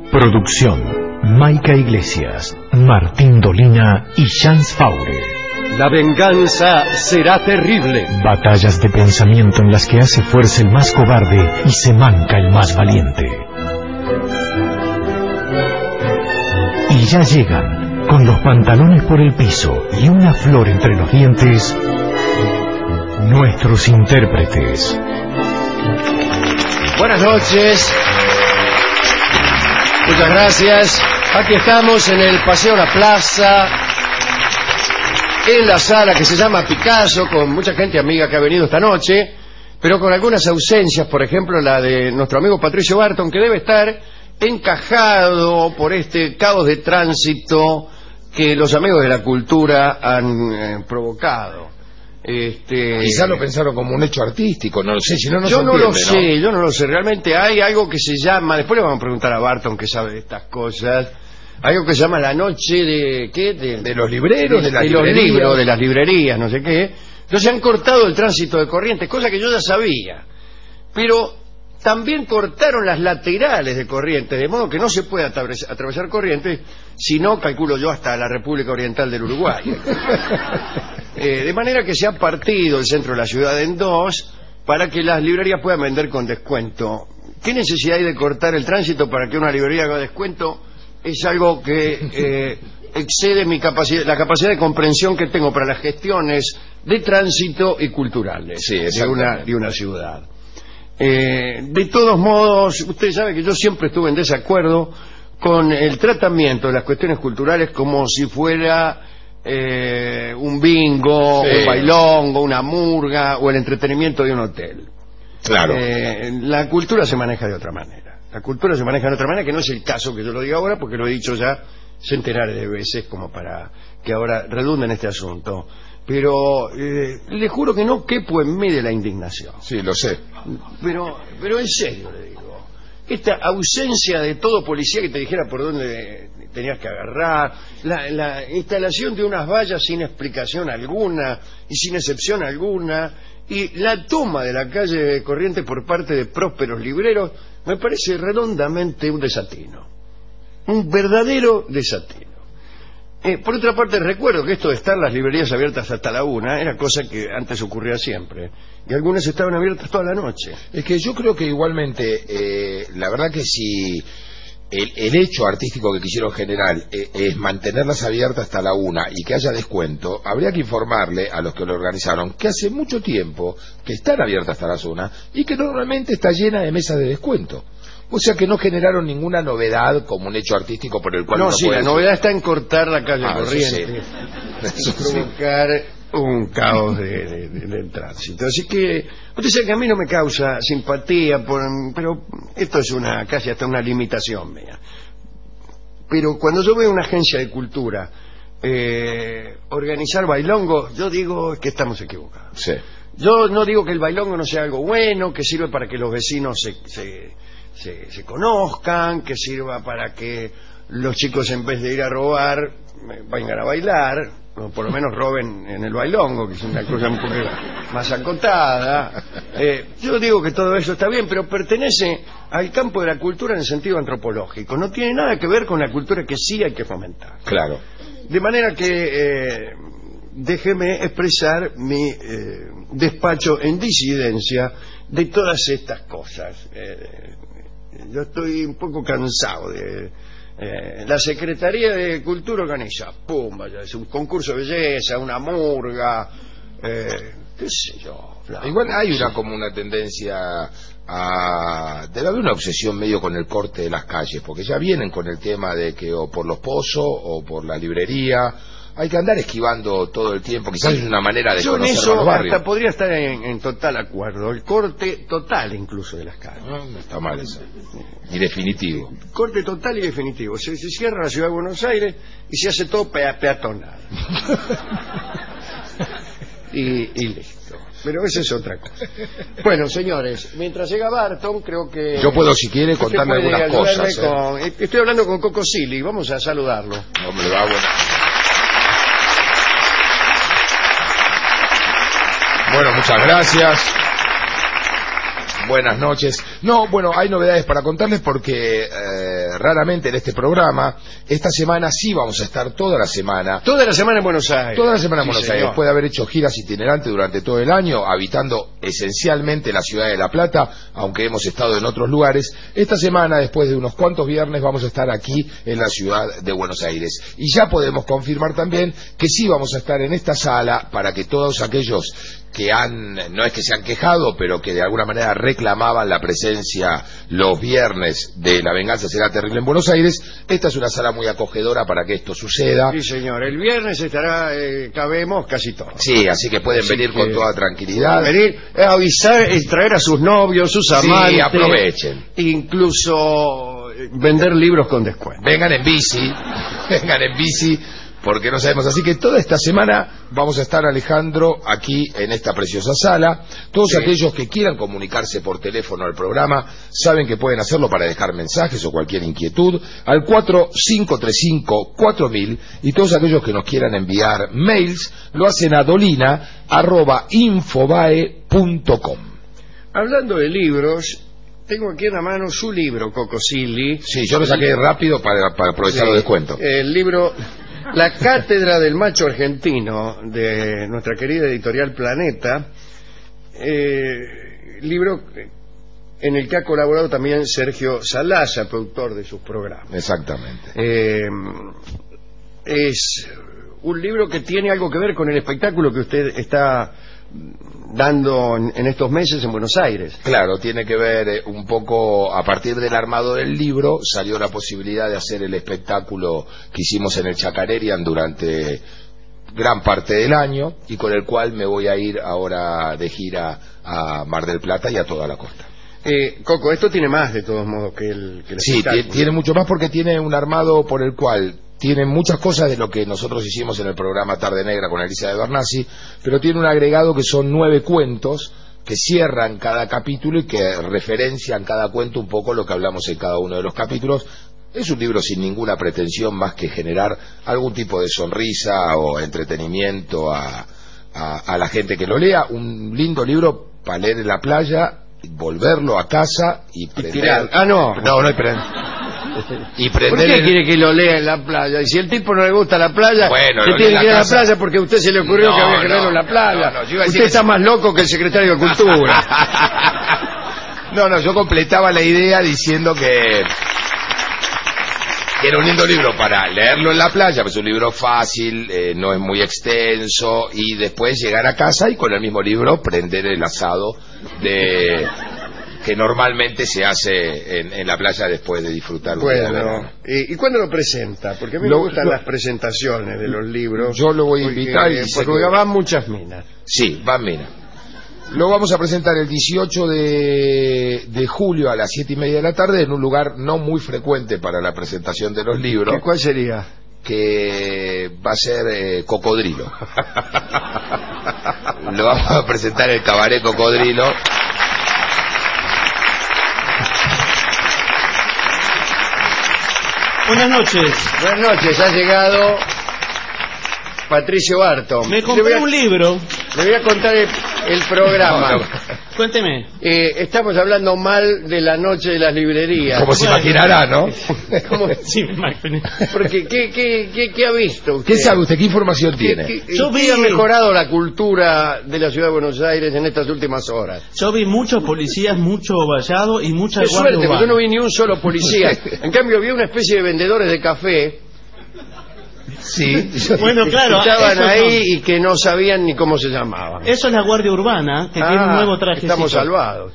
Producción: Maica Iglesias, Martín Dolina y Jans Faure. La venganza será terrible. Batallas de pensamiento en las que hace fuerza el más cobarde y se manca el más valiente. Y ya llegan, con los pantalones por el piso y una flor entre los dientes, nuestros intérpretes. Buenas noches. Muchas gracias. Aquí estamos en el Paseo La Plaza, en la sala que se llama Picasso, con mucha gente amiga que ha venido esta noche, pero con algunas ausencias, por ejemplo la de nuestro amigo Patricio Barton, que debe estar encajado por este caos de tránsito que los amigos de la cultura han provocado. Quizá lo pensaron como un hecho artístico, no lo sé, si no, yo no lo sé, yo no lo sé, realmente hay algo que se llama, después le vamos a preguntar a Barton que sabe de estas cosas, algo que se llama la noche de ¿qué? De los libreros, de los libros, de las librerías, no sé qué. Entonces han cortado el tránsito de Corrientes, cosa que yo ya sabía, pero también cortaron las laterales de Corrientes, de modo que no se puede atravesar Corrientes, sino, calculo yo, hasta la República Oriental del Uruguay. De manera que se ha partido el centro de la ciudad en dos para que las librerías puedan vender con descuento. ¿Qué necesidad hay de cortar el tránsito para que una librería haga descuento? Es algo que excede mi capacidad, la capacidad de comprensión que tengo para las gestiones de tránsito y culturales de una ciudad. De todos modos, usted sabe que yo siempre estuve en desacuerdo con el tratamiento de las cuestiones culturales como si fuera un bingo, un bailongo, una murga o el entretenimiento de un hotel. Claro. La cultura se maneja de otra manera. La cultura se maneja de otra manera, que no es el caso que yo lo diga ahora, porque lo he dicho ya centenares de veces como para que ahora redunde en este asunto. Pero le juro que no quepo en mí de la indignación. Sí, lo sé. Pero en serio le digo. Esta ausencia de todo policía que te dijera por dónde tenías que agarrar, la instalación de unas vallas sin explicación alguna y sin excepción alguna, y la toma de la calle Corrientes por parte de prósperos libreros, me parece redondamente un desatino. Un verdadero desatino. Por otra parte, recuerdo que esto de estar las librerías abiertas hasta la 1 era cosa que antes ocurría siempre, y algunas estaban abiertas toda la noche. Es que yo creo que igualmente, la verdad que si el hecho artístico que quisieron generar es mantenerlas abiertas hasta la 1 y que haya descuento, habría que informarle a los que lo organizaron que hace mucho tiempo que están abiertas hasta las 1 y que normalmente está llena de mesas de descuento. O sea que no generaron ninguna novedad como un hecho artístico por el cual no sí, la novedad está en cortar la calle Corrientes, y provocar un caos del tránsito. Así que usted sabe que a mí no me causa simpatía, pero esto es casi hasta una limitación mía. Pero cuando yo veo una agencia de cultura organizar bailongo, yo digo que estamos equivocados. Sí. Yo no digo que el bailongo no sea algo bueno, que sirve para que los vecinos se conozcan, que sirva para que los chicos en vez de ir a robar vayan a bailar, o por lo menos roben en el bailongo, que es una cosa un poco más acotada. Yo digo que todo eso está bien, pero pertenece al campo de la cultura en el sentido antropológico, no tiene nada que ver con la cultura que sí hay que fomentar. Claro. De manera que déjeme expresar mi despacho en disidencia de todas estas cosas. Yo estoy un poco cansado de la Secretaría de Cultura organiza, vaya, es un concurso de belleza, una murga, qué sé yo. Igual hay como una tendencia debe haber una obsesión medio con el corte de las calles, porque ya vienen con el tema de que o por los pozos o por la librería hay que andar esquivando todo el tiempo. Quizás es una manera de conocer los barrios. Hasta podría estar en total acuerdo. El corte total incluso de las calles. No está mal eso. Y definitivo. Corte total y definitivo. Se cierra la ciudad de Buenos Aires y se hace todo peatonal. y listo. Pero esa es otra cosa. Bueno, señores, mientras llega Barton, creo que... Yo puedo, si quiere, contarme algunas cosas. Estoy hablando con Coco Silly. Vamos a saludarlo. Hombre, va bueno. Bueno, muchas gracias. Buenas noches. No, bueno, hay novedades para contarles porque raramente en este programa, esta semana sí vamos a estar toda la semana. Toda la semana en Buenos Aires. Toda la semana en Sí, Buenos señor. Aires. Puede haber hecho giras itinerantes durante todo el año, habitando esencialmente la ciudad de La Plata, aunque hemos estado en otros lugares. Esta semana, después de unos cuantos viernes, vamos a estar aquí en la ciudad de Buenos Aires. Y ya podemos confirmar también que sí vamos a estar en esta sala para que todos aquellos que no es que se han quejado, pero que de alguna manera reclamaban la presencia los viernes de La Venganza Será Terrible en Buenos Aires, esta es una sala muy acogedora para que esto suceda. Sí, señor. El viernes estará, cabemos casi todos. Sí, así que pueden venir con toda tranquilidad. Venir, avisar, traer a sus novios, sus amantes. Sí, aprovechen. Incluso vender libros con descuento. Vengan en bici, porque no sabemos. Así que toda esta semana vamos a estar, Alejandro, aquí en esta preciosa sala. Todos aquellos que quieran comunicarse por teléfono al programa saben que pueden hacerlo para dejar mensajes o cualquier inquietud al 4535-4000, y todos aquellos que nos quieran enviar mails lo hacen a dolina@infobae.com. Hablando de libros, tengo aquí en la mano su libro, Cocosilli. Sí, yo lo saqué rápido para aprovechar los descuentos. El libro La Cátedra del Macho Argentino, de nuestra querida editorial Planeta, libro en el que ha colaborado también Sergio Salazar, productor de sus programas. Exactamente. Es un libro que tiene algo que ver con el espectáculo que usted está dando en estos meses en Buenos Aires. Claro, tiene que ver un poco, a partir del armado del libro salió la posibilidad de hacer el espectáculo que hicimos en el Chacarerian durante gran parte del año, y con el cual me voy a ir ahora de gira a Mar del Plata y a toda la costa. Coco, esto tiene más de todos modos que el Sí, espectáculo. tiene mucho más, porque tiene un armado por el cual tiene muchas cosas de lo que nosotros hicimos en el programa Tarde Negra con Alicia de Bernasi, pero tiene un agregado que son 9 cuentos que cierran cada capítulo y que referencian cada cuento un poco lo que hablamos en cada uno de los capítulos. Es un libro sin ninguna pretensión más que generar algún tipo de sonrisa o entretenimiento a la gente que lo lea. Un lindo libro para leer en la playa, volverlo a casa y prender. tirar. No hay prender. Y ¿Por prender qué quiere que lo lea en la playa? Y si el tipo no le gusta la playa, Bueno, se lo tiene lee que ir en a la la casa. playa porque a usted se le ocurrió que había que leerlo en la playa. yo iba a decir Usted está más loco que el secretario de Cultura. yo completaba la idea diciendo que era un lindo libro para leerlo en la playa, pues es un libro fácil, no es muy extenso, y después llegar a casa y con el mismo libro prender el asado que normalmente se hace en la playa después de disfrutar un día de verano. Bueno, ¿y cuándo lo presenta? Porque a mí me gustan las presentaciones de los libros. Yo lo voy a invitar y sé porque que- van muchas minas. Sí, van, mira. Lo vamos a presentar el 18 de julio a las 7:30 de la tarde en un lugar no muy frecuente para la presentación de los libros, ¿Cuál sería? que va a ser Cocodrilo. Lo vamos a presentar en el Cabaret Cocodrilo. Buenas noches. Buenas noches, ha llegado Patricio Barton. Me compré un libro. Le voy a contar el programa. Cuénteme. Estamos hablando mal de la noche de las librerías. Como se imaginará, ¿no? ¿Cómo? Sí, me imaginé. Porque, ¿qué ha visto usted? ¿Qué sabe usted? ¿Qué información tiene? Yo ¿Qué ha vi- mejorado la cultura de la ciudad de Buenos Aires en estas últimas horas? Yo vi muchos policías, mucho vallado y mucha Qué guardia suerte, porque yo urbana. no vi ni un solo policía. En cambio, vi una especie de vendedores de café Sí. Bueno, claro. que estaban esos ahí son- y que no sabían ni cómo se llamaban. Eso es la guardia urbana, que tiene un nuevo traje. Estamos salvados.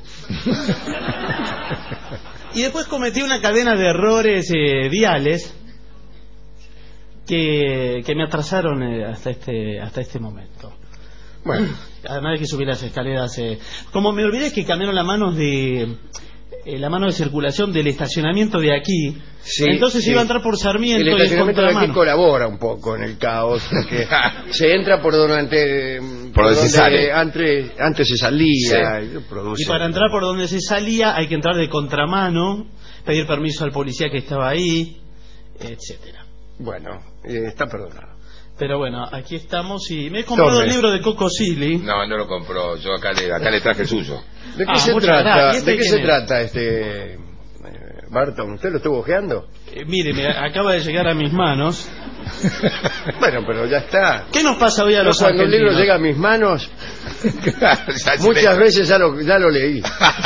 Y después cometí una cadena de errores viales que me atrasaron hasta este momento. Bueno, Además de que subí las escaleras, como me olvidé que cambiaron la mano de circulación del estacionamiento de aquí, sí, entonces sí. iba a entrar por Sarmiento El y en estacionamiento de aquí contramano. colabora un poco en el caos, porque se entra por donde se sale. antes se salía. Sí. Y produce- Y para entrar por donde se salía hay que entrar de contramano, pedir permiso al policía que estaba ahí, etcétera. Bueno, está perdonado. Pero bueno, aquí estamos y me he comprado Tome. el libro de Coco Silly. No, no lo compró. Yo acá le traje el suyo. ¿De qué se muchas trata? gracias. ¿Y ¿De qué quién se es? trata Barton? ¿Usted lo estuvo ojeando? Mire, me acaba de llegar a mis manos. Bueno, pero ya está. ¿Qué nos pasa hoy a los Cuando un libro argentinos? llega a mis manos, Ya muchas veces ya lo leí.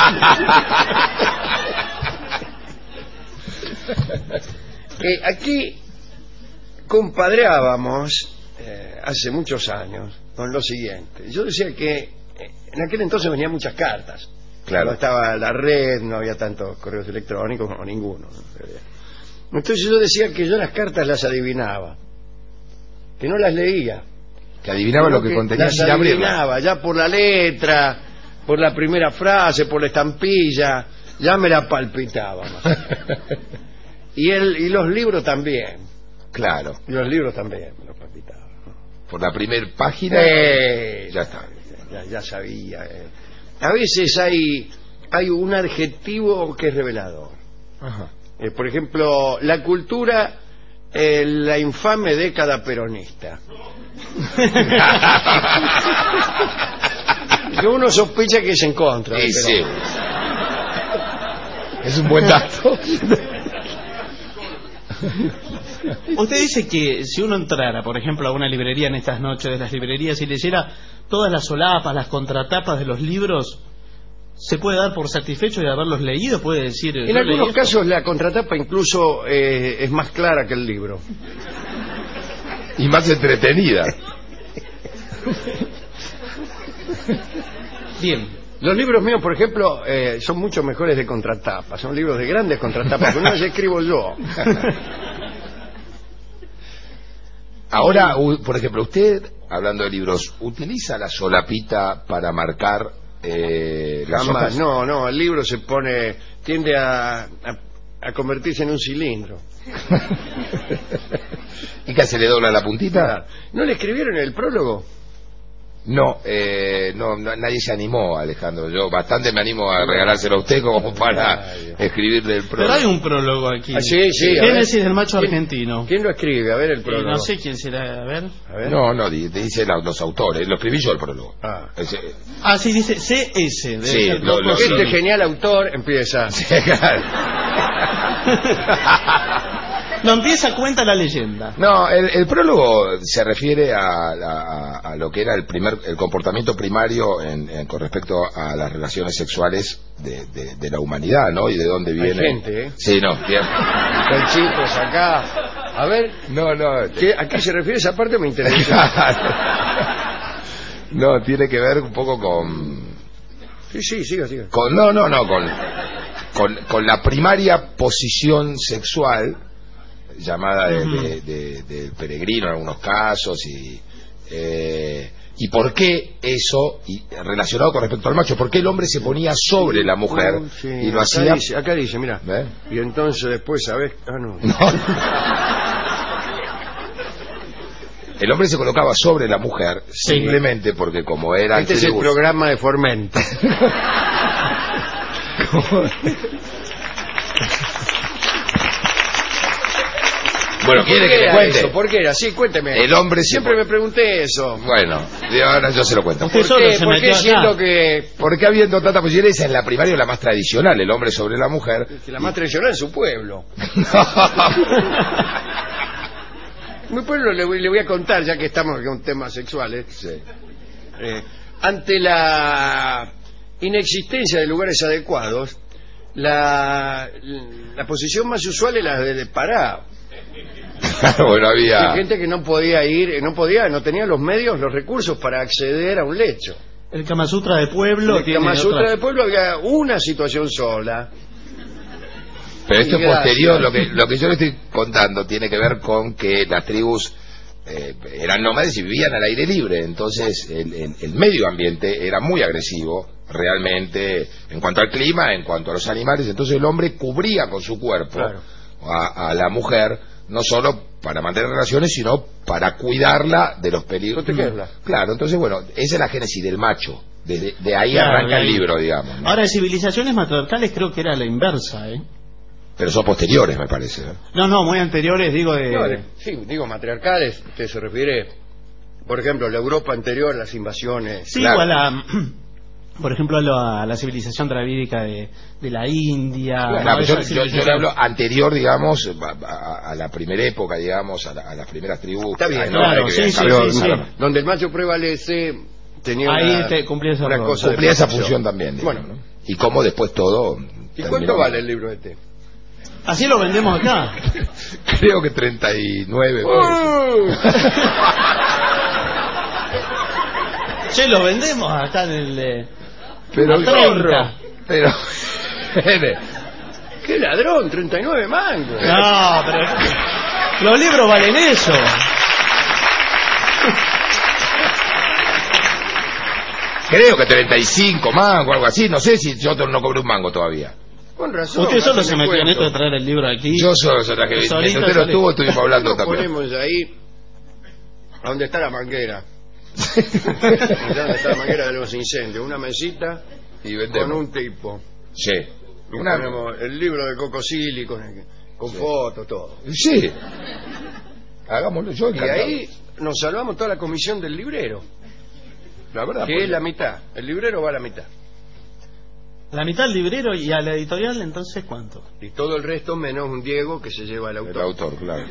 Aquí compadreábamos hace muchos años con lo siguiente. Yo decía que en aquel entonces venían muchas cartas. Claro. No estaba la red, no había tantos correos electrónicos, o ninguno. Entonces yo decía que yo las cartas las adivinaba, que no las leía. Que adivinaba lo que contenía las sin abrirla. adivinaba, ya por la letra, por la primera frase, por la estampilla, ya me la palpitaba. Y los libros también. Claro. Y los libros también me los palpitaba. Por la primera página. Ya está. Ya sabía. A veces hay un adjetivo que es revelador. Ajá. Por ejemplo, la cultura, la infame década peronista. Que uno sospecha que es en contra. Sí, pero- sí. Es un buen dato. Usted dice que si uno entrara, por ejemplo, a una librería en estas noches de las librerías y leyera todas las solapas, las contratapas de los libros, ¿se puede dar por satisfecho de haberlos leído? ¿Puede decir? En yo leí algunos esto? casos la contratapa incluso es más clara que el libro. Y más entretenida. Bien. Los libros míos, por ejemplo, son mucho mejores de contratapa. Son libros de grandes contratapas, que no las escribo yo. Ahora, por ejemplo, usted, hablando de libros, ¿utiliza la solapita para marcar las Jamás. hojas? No, el libro tiende a convertirse en un cilindro. ¿Y qué se le dobla la puntita? ¿No le escribieron el prólogo? No, nadie se animó, Alejandro. Yo bastante me animo a regalárselo a usted como para escribirle el Pero prólogo. hay un prólogo aquí. Ah, sí, a ver. Génesis del macho argentino. ¿Quién lo escribe? A ver el prólogo. No sé quién será, a ver. A ver. No, dice los autores. Lo escribí yo el prólogo. Ah. Ah, sí, dice CS. Debe Sí, ser lo- Coco lo- Silly. Este genial autor empieza. No empieza, cuenta la leyenda. No, el prólogo se refiere a lo que era el comportamiento primario con respecto a las relaciones sexuales de la humanidad, ¿no? Y de dónde viene. gente, ¿eh? Sí, no, bien. Hay chicos acá. A ver, No. ¿a qué se refiere esa parte? Me interesa. No, tiene que ver un poco con... Sí, siga. Con la primaria posición sexual llamada del peregrino en algunos casos y por qué eso relacionado con respecto al macho, por qué el hombre se ponía sobre la mujer Sí, y lo hacía. acá dice, mira. ¿Ve? Y entonces después, ¿sabes? No. El hombre se colocaba sobre la mujer simplemente porque como era Este es el programa de Formento. Bueno, ¿quiere que le cuente? ¿Por qué era? Sí, cuénteme. El hombre Siempre me pregunté eso. Bueno, de ahora yo se lo cuento. Usted ¿Por solo qué? se ¿Por metió qué acá. siento que Porque habiendo tanta posibilidad, esa en la primaria la más tradicional, el hombre sobre la mujer. la más tradicional es su pueblo? Mi pueblo le voy a contar, ya que estamos con temas sexuales. Sí. Ante la inexistencia de lugares adecuados, la posición más usual es la de parado. Bueno, había... Hay gente que no podía ir, no tenía los medios, los recursos para acceder a un lecho. El Kama Sutra de pueblo En tiene Kama Sutra otra- de pueblo había una situación sola. Pero esto es Gracias. posterior, lo que yo le estoy contando tiene que ver con que las tribus eran nómades y vivían al aire libre, entonces el medio ambiente era muy agresivo realmente en cuanto al clima, en cuanto a los animales, entonces el hombre cubría con su cuerpo Claro. a la mujer, no solo para mantener relaciones, sino para cuidarla de los peligros. Protegerla. Claro, entonces bueno, esa es la génesis del macho, de ahí Claro, arranca de el ahí. libro, digamos, ¿no? Ahora, en civilizaciones matriarcales creo que era la inversa, ¿eh? Pero son posteriores, me parece. No, muy anteriores, digo Sí, digo matriarcales. Usted se refiere, por ejemplo, la Europa anterior, las invasiones. Sí, claro. o por ejemplo, a la civilización dravídica de la India. Claro, ¿no? yo le hablo anterior, digamos, a la primera época, digamos, a las primeras tribus. Está bien, claro, sí, donde el macho prevalece, tenía ahí cumplía esa, cumplía esa función también, digamos, bueno, ¿no? Y cómo después todo. ¿Y cuánto vale el libro de té? Así lo vendemos acá. Creo que 39. Che, lo vendemos acá en el... Pero a 30. Pero ¡Qué ladrón! 39 mangos. No, pero los libros valen eso. creo que 35 mangos, algo así. No sé si yo no cobré un mango todavía. Con razón. Usted solo hace se mi metió en cuento. esto de traer el libro aquí. Yo solo soy la que Solito, usted lo estuvo, estuvimos hablando Lo también. ponemos ahí, donde está la manguera. Donde está la manguera de los incendios. Una mesita Y con vendemos. un tipo. Sí. Y ponemos el libro de Coco Silly con fotos, todo. Sí. Hagámoslo yo. Y ahí nos salvamos toda la comisión del librero, la verdad. que es la mitad. El librero va a la mitad. La mitad al librero y a la editorial, entonces, ¿cuánto? Y todo el resto menos un Diego que se lleva el autor. El autor, claro.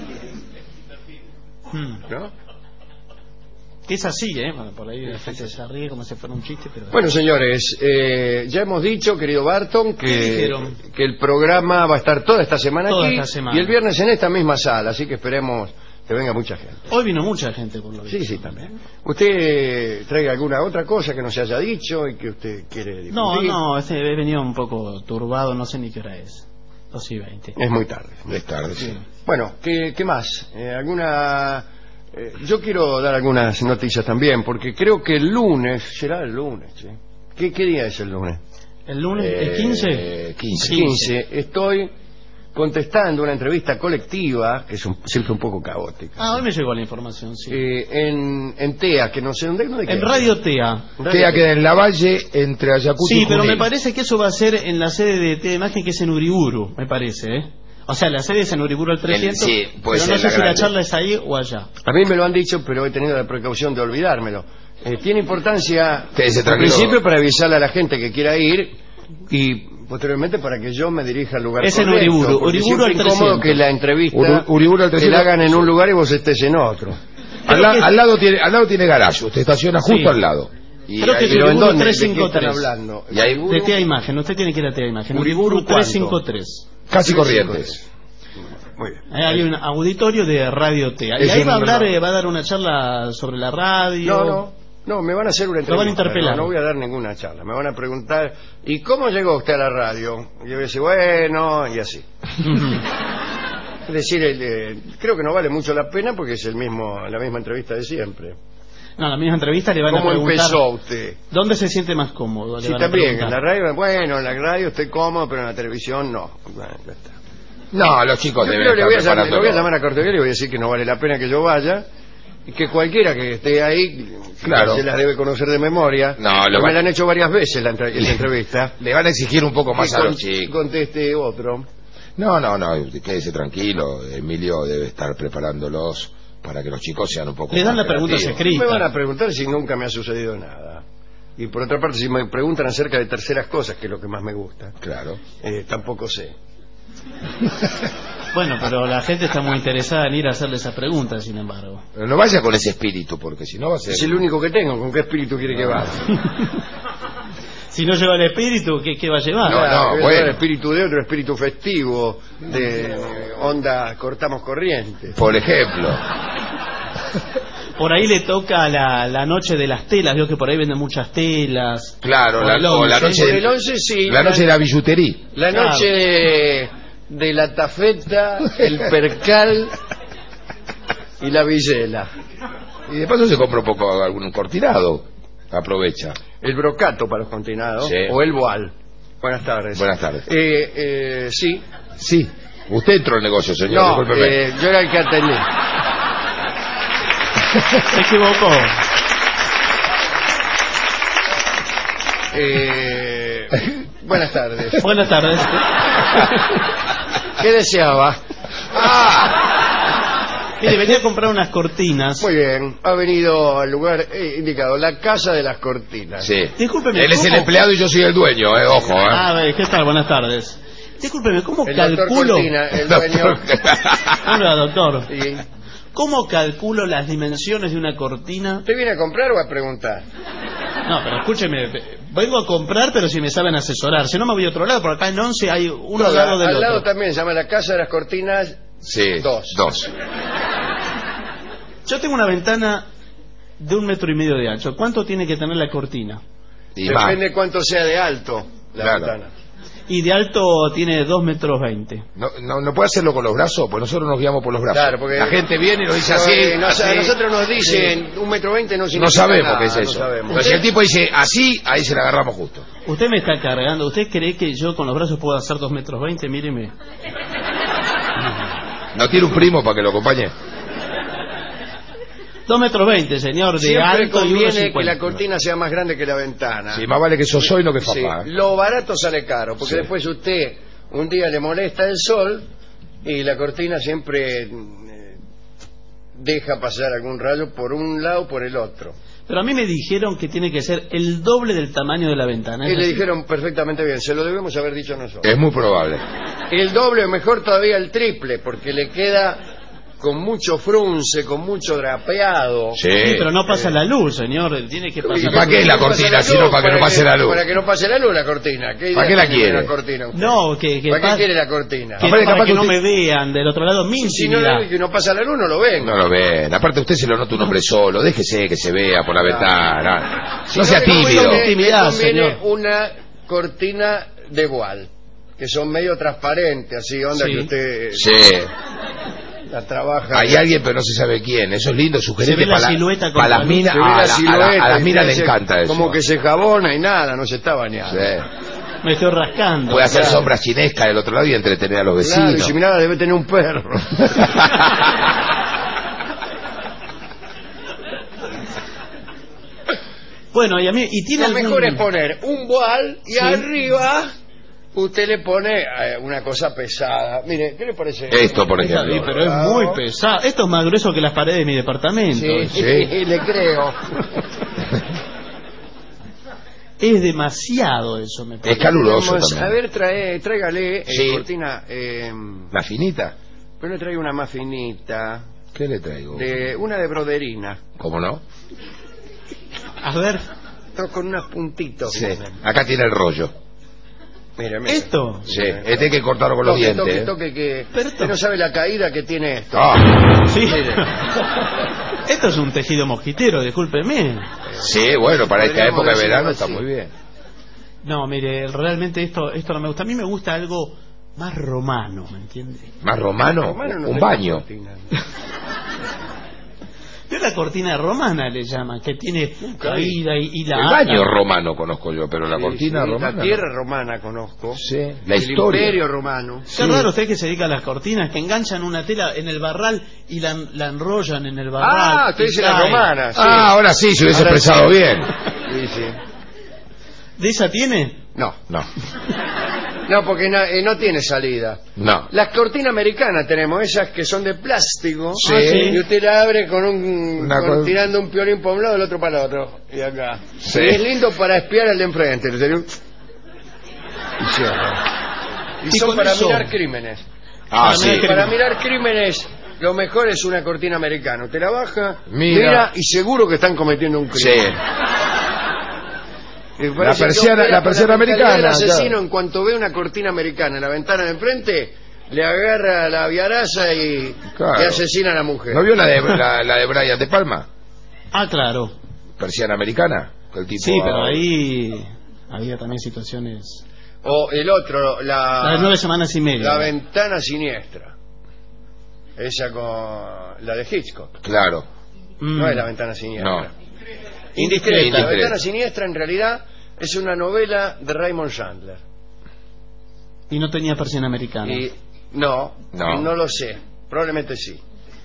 ¿No? Es así, bueno, por ahí la gente se ríe como si fuera un chiste, pero... Bueno, señores, ya hemos dicho, querido Barton, que el programa va a estar toda esta semana Toda aquí esta semana. y el viernes en esta misma sala, así que esperemos que venga mucha gente. Hoy vino mucha gente, por lo visto. Sí, también. ¿Usted traiga alguna otra cosa que no se haya dicho y que usted quiere difundir? No, he venido un poco turbado, no sé ni qué hora es. 2:20. Es muy tarde. Es tarde, sí. Bueno, ¿qué más? Yo quiero dar algunas noticias también, porque creo que el lunes, será el lunes, ¿sí? ¿Qué día es el lunes? ¿El lunes? ¿El 15? 15. Estoy contestando una entrevista colectiva, que es siempre un poco caótica. Hoy me llegó la información, sí. En TEA, que no sé dónde queda. En Radio TEA. TEA queda en la Valle entre Ayacucho y Sí, pero Junín. me parece que eso va a ser en la sede de TEA Imagen, que es en Uriburu, me parece, O sea, la sede es en Uriburu al 300, Sí, puede pero no ser sé si la grande. charla es ahí o allá. A mí me lo han dicho, pero he tenido la precaución de olvidármelo. Tiene importancia, Quédese al tranquilo. principio, para avisarle a la gente que quiera ir y posteriormente para que yo me dirija al lugar Es en correcto, Uriburu, porque Uriburu siempre al incómodo 300. que la entrevista Uriburu al te 300. la hagan en un lugar y vos estés en otro. Al lado tiene garaje. Usted estaciona justo Sí. al lado. Y Creo que ahí- es ¿Pero en Uriburu dónde? ¿De qué están 353. hablando? Y ahí- De TEA Imagen, usted tiene que ir a TEA Imagen. Uriburu, Uriburu 353. casi Corrientes. Muy bien. Ahí hay un auditorio de Radio TEA. Y Es ahí un va a hablar, número. va a dar una charla sobre la radio. No, me van a hacer una Lo van a entrevista. interpelar. No voy a dar ninguna charla. Me van a preguntar, ¿y cómo llegó usted a la radio? Y yo voy a decir, bueno, y así. Es decir, creo que no vale mucho la pena porque es la misma entrevista de siempre. No, la misma entrevista le van a ¿Cómo preguntar empezó usted? ¿dónde se siente más cómodo. Le Sí, van a también, en preguntar. la radio, bueno, en la radio estoy cómodo, pero en la televisión no. Bueno, ya está. No, los chicos Yo deben creo que le estar voy a preparando. llamar a Cortevia y le voy a decir que no vale la pena que yo vaya y que cualquiera que esté ahí Claro. se las debe conocer de memoria. No, me la han hecho varias veces la entrevista. Le van a exigir un poco más Y a los chicos. conteste otro. No, quédese tranquilo. Emilio debe estar preparándolos para que los chicos sean un poco Le dan más la pregunta creativos. escrita. Me van a preguntar si nunca me ha sucedido nada. Y por otra parte, si me preguntan acerca de terceras cosas, que es lo que más me gusta, Claro. tampoco sé. Bueno, pero la gente está muy interesada en ir a hacerle esas preguntas, sin embargo. Pero no vaya con ese espíritu, porque si no va a ser... Es el único que tengo. ¿Con qué espíritu quiere que vaya? Si no lleva el espíritu, ¿qué va a llevar? No, Voy a llevar bueno. el espíritu de otro, espíritu festivo, de onda cortamos corriente. Por ejemplo. Por ahí le toca la noche de las telas, veo que por ahí venden muchas telas. Claro, O la el 11. noche Por el 11 sí. la noche de la billutería. La Claro. noche de la tafeta, el percal y la villela. Y de paso se compra un poco algún cortinado. Aprovecha. El brocato para los continados Sí. o el boal. Buenas tardes. Buenas tardes. Sí. Sí. Usted entró al negocio, señor. No, Discúlpeme. yo era el que atendí. Se equivocó. Buenas tardes. Buenas tardes. ¿Qué deseaba? Mire, venía a comprar unas cortinas. Muy bien, ha venido al lugar indicado, la casa de las cortinas. Sí. Discúlpeme, Él es el ¿cómo? empleado y yo soy el dueño, ojo, ¿Qué tal? Buenas tardes. Discúlpeme, ¿cómo El doctor calculo? Cortina, el dueño. Hola, doctor. Sí. ¿Cómo calculo las dimensiones de una cortina? ¿Usted viene a comprar o a preguntar? No, pero escúcheme, vengo a comprar, pero si me saben asesorar. Si no, me voy a otro lado, por acá en 11 hay uno al lado del al otro. lado también se llama la casa de las cortinas. Sí, dos. Yo tengo una ventana de 1,5 metros de ancho. ¿Cuánto tiene que tener la cortina? Y más. Depende cuánto sea de alto la Claro. ventana. Y de alto tiene 2,20 metros. No puede hacerlo con los brazos, pues nosotros nos guiamos por los brazos. Claro, porque la gente viene y nos dice Pero, así, a así. nosotros nos dicen 1,20 metros, no No sabemos nada, qué es no eso. sabemos. Pero si el tipo dice así, ahí se la agarramos justo. Usted me está cargando. ¿Usted cree que yo con los brazos puedo hacer 2,20 metros? Míreme. ¿No tiene un primo para que lo acompañe? 2,20 metros, señor, de Siempre alto y conviene 1,50. que la cortina sea más grande que la ventana. Sí, más vale que sos hoy no que Sí, papá. lo barato sale caro, porque Sí. después usted un día le molesta el sol y la cortina siempre deja pasar algún rayo por un lado o por el otro. Pero a mí me dijeron que tiene que ser el doble del tamaño de la ventana. Y ¿es le así? dijeron perfectamente bien, se lo debemos haber dicho nosotros. Es muy probable. El doble o mejor todavía el triple, porque le queda con mucho frunce, con mucho drapeado. Sí. Sí, pero no pasa la luz, señor. Tiene que ¿Y pasar. para qué la no pasa cortina, luz? si no, para que no pase la luz? Para que no pase la luz la cortina. ¿Qué ¿Para idea qué la tiene quiere? La cortina usted? No, que ¿Para qué pasa- quiere la cortina? que Aparte, para capaz que que no usted- me vean del otro lado mi Si no, intimidad. que no pasa la luz, no lo ven. No lo ven. Aparte usted se lo nota un hombre solo. Déjese que se vea por la ventana. Si No sea le tímido. conviene- Intimidad, le conviene señor. una cortina de voile, que son medio transparentes, así, onda Sí. que usted Sí. la trabaja. Hay alguien, pero no se sabe quién. Eso es lindo, sugerente Se ve la para, silueta con para las la luz. minas. Se ve A, la a silueta las y minas le se- encanta eso. Como que se jabona y nada, no se está bañando. Sí. Me estoy rascando. Puede hacer Claro. sombras chinescas del otro lado y entretener a los Claro, y vecinos. si mirada debe tener un perro. Bueno, y a mí, y tiene Lo algún... mejor es poner un voile y Sí. arriba usted le pone una cosa pesada. Mire, ¿qué le parece? Esto, por Esa- ejemplo. pero es muy pesado. Esto es más grueso que las paredes de mi departamento. Sí, Sí. le creo. Es demasiado eso, me parece. Es caluroso Vamos, también. a ver, tráigale Sí. cortina. ¿La finita? Pero le traigo una más finita, ¿Qué le traigo? una de broderina, ¿Cómo no? A ver, con unos puntitos. Sí. Acá tiene el rollo. Mire, mire. esto. Sí. Este hay que cortarlo con los Toque, dientes. toque, ¿eh? toque, que Pero usted no sabe la caída que tiene esto. Ah, Sí. Mire. Esto es un tejido mosquitero, discúlpeme. sí, bueno, para esta Podríamos época de decirlo verano así. está muy bien. No, mire, realmente esto no me gusta. A mí me gusta algo más romano, ¿me entiende? ¿Más romano? Romano no Un tengo baño. cortina. Yo la cortina romana le llaman, que tiene caída y la... El baño romano conozco yo, pero la Sí, cortina sí, romana. La tierra romana conozco. Sí, la el historia. imperio romano. Qué raro usted que se dedica a las cortinas, que enganchan una tela en el barral y la enrollan en el barral. Ah, usted y dice la cae. romana. Sí. Ah, ahora sí, se hubiese Ahora expresado sí. bien. Sí, sí. ¿De esa tiene? No, No, no, porque no tiene salida. no. Las cortinas americanas tenemos, esas que son de plástico. Sí. Ah, sí. Y usted la abre con Una cosa- tirando un piolín para un lado, el otro para el otro. Y acá. Sí. Y es lindo para espiar al de enfrente. Y cierra. Y Y son con para eso- mirar crímenes. Ah, Para sí. mirar Para mirar crímenes, lo mejor es una cortina americana. Usted la baja, Mira. mira y seguro que están cometiendo un Sí. crimen. Y parece que persiana- opera la persiana con mentalidad del americana, asesino, claro. en cuanto ve una cortina americana en la ventana de enfrente, le agarra la viaraza y Claro. asesina a la mujer. ¿No vio la de Brian de Palma? Ah, claro. Persiana americana. Que el tipo, Sí, pero ahí había también situaciones... O el otro, La de 9 semanas y media. la ventana siniestra. Esa con la de Hitchcock. Claro. Mm. No es la ventana siniestra. No. Indiscreta. La Indiscreta. ventana siniestra en realidad es una novela de Raymond Chandler. Y no tenía persiana americana. Y no, No. lo sé. Probablemente sí.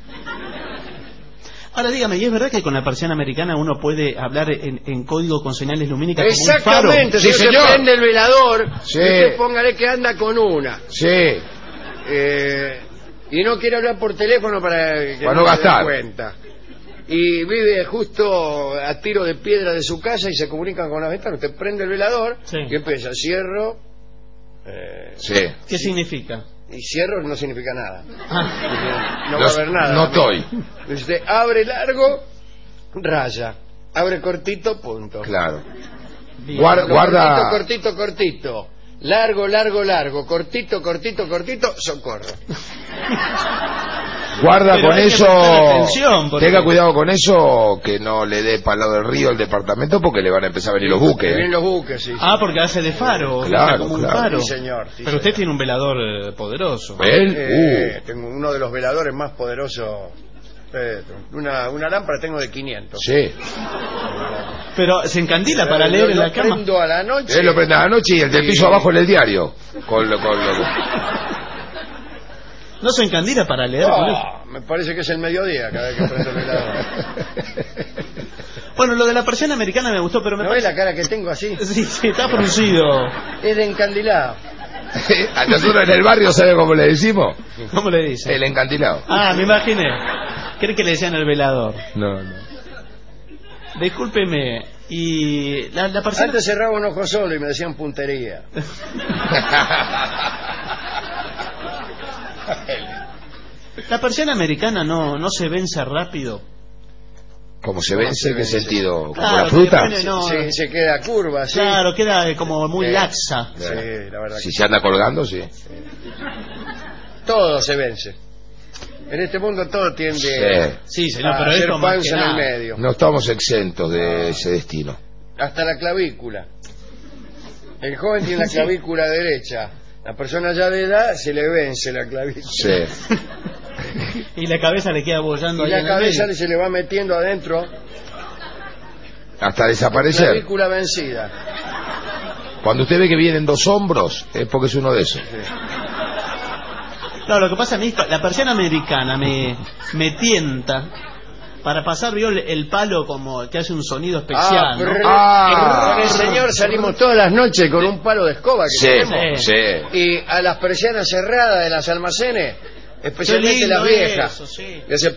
Ahora dígame, ¿y es verdad que con la persiana americana uno puede hablar en código con señales lumínicas como un faro? Exactamente. Sí, Si señor. se prende el velador, Sí. usted póngale que anda con una. Sí. y no quiere hablar por teléfono para que no se dé gastar. cuenta. Y vive justo a tiro de piedra de su casa y se comunican con la ventana. Usted prende el velador y empieza, cierro. Sí. ¿Qué significa? Y cierro no significa nada. No va a haber nada. No estoy. Usted abre largo, raya. Abre cortito, punto. Claro. Guarda. Cortito. Largo, cortito, socorro. Guarda Pero con hay que eso. prestar atención, porque- Tenga cuidado con eso, que no le dé para el lado del río el departamento, porque le van a empezar a venir los buques. Vienen los buques, sí. Ah, porque hace de faro, Claro, usa como un claro. faro. Sí, señor. Sí, Pero usted señor. tiene un velador poderoso. ¿Él? Tengo uno de los veladores más poderosos. Una lámpara tengo de 500. Sí. Pero se encandila para leer en la Lo cama. prendo a la noche. Él lo prende a la noche y el del piso abajo en el diario. No se encandila para leer con eso. Me parece que es el mediodía cada vez que prendo el velador. Bueno, lo de la persiana americana me gustó, pero me ¿No ves la cara que tengo así? Sí, está fruncido. Es de encandilado. A nosotros en el barrio, ¿sabe cómo le decimos? ¿Cómo le dice? El encantilado. Ah, me imaginé. ¿Cree que le decían el velador? No. Discúlpeme. Y la persiana... Antes cerraba un ojo solo y me decían puntería. La persiana americana no se vence rápido. ¿Cómo se vence? ¿En qué sentido? ¿Como Claro, la fruta? que depende, no. Se queda curva, sí. Claro, queda como muy laxa. Sí, la verdad. Si se anda colgando, sí. Todo se vence. En este mundo todo tiende Sí, señor, a pero hacer esto más que panza en el nada. medio. No estamos exentos de ese destino. Hasta la clavícula. El joven tiene la clavícula derecha. La persona ya de edad se le vence la clavícula. Sí. Y la cabeza le queda bollando Y ahí la en el cabeza medio. se le va metiendo adentro. Hasta desaparecer. Clavícula vencida. Cuando usted ve que vienen dos hombros, es porque es uno de esos. Claro, lo que pasa a mí, la persiana americana me tienta para pasar, vio el palo como que hace un sonido especial, ¿no? Con el señor salimos todas las noches con un palo de escoba que tenemos. Sí. Y a las persianas cerradas de las almacenes, especialmente Qué lindo las viejas, eso, sí. que hace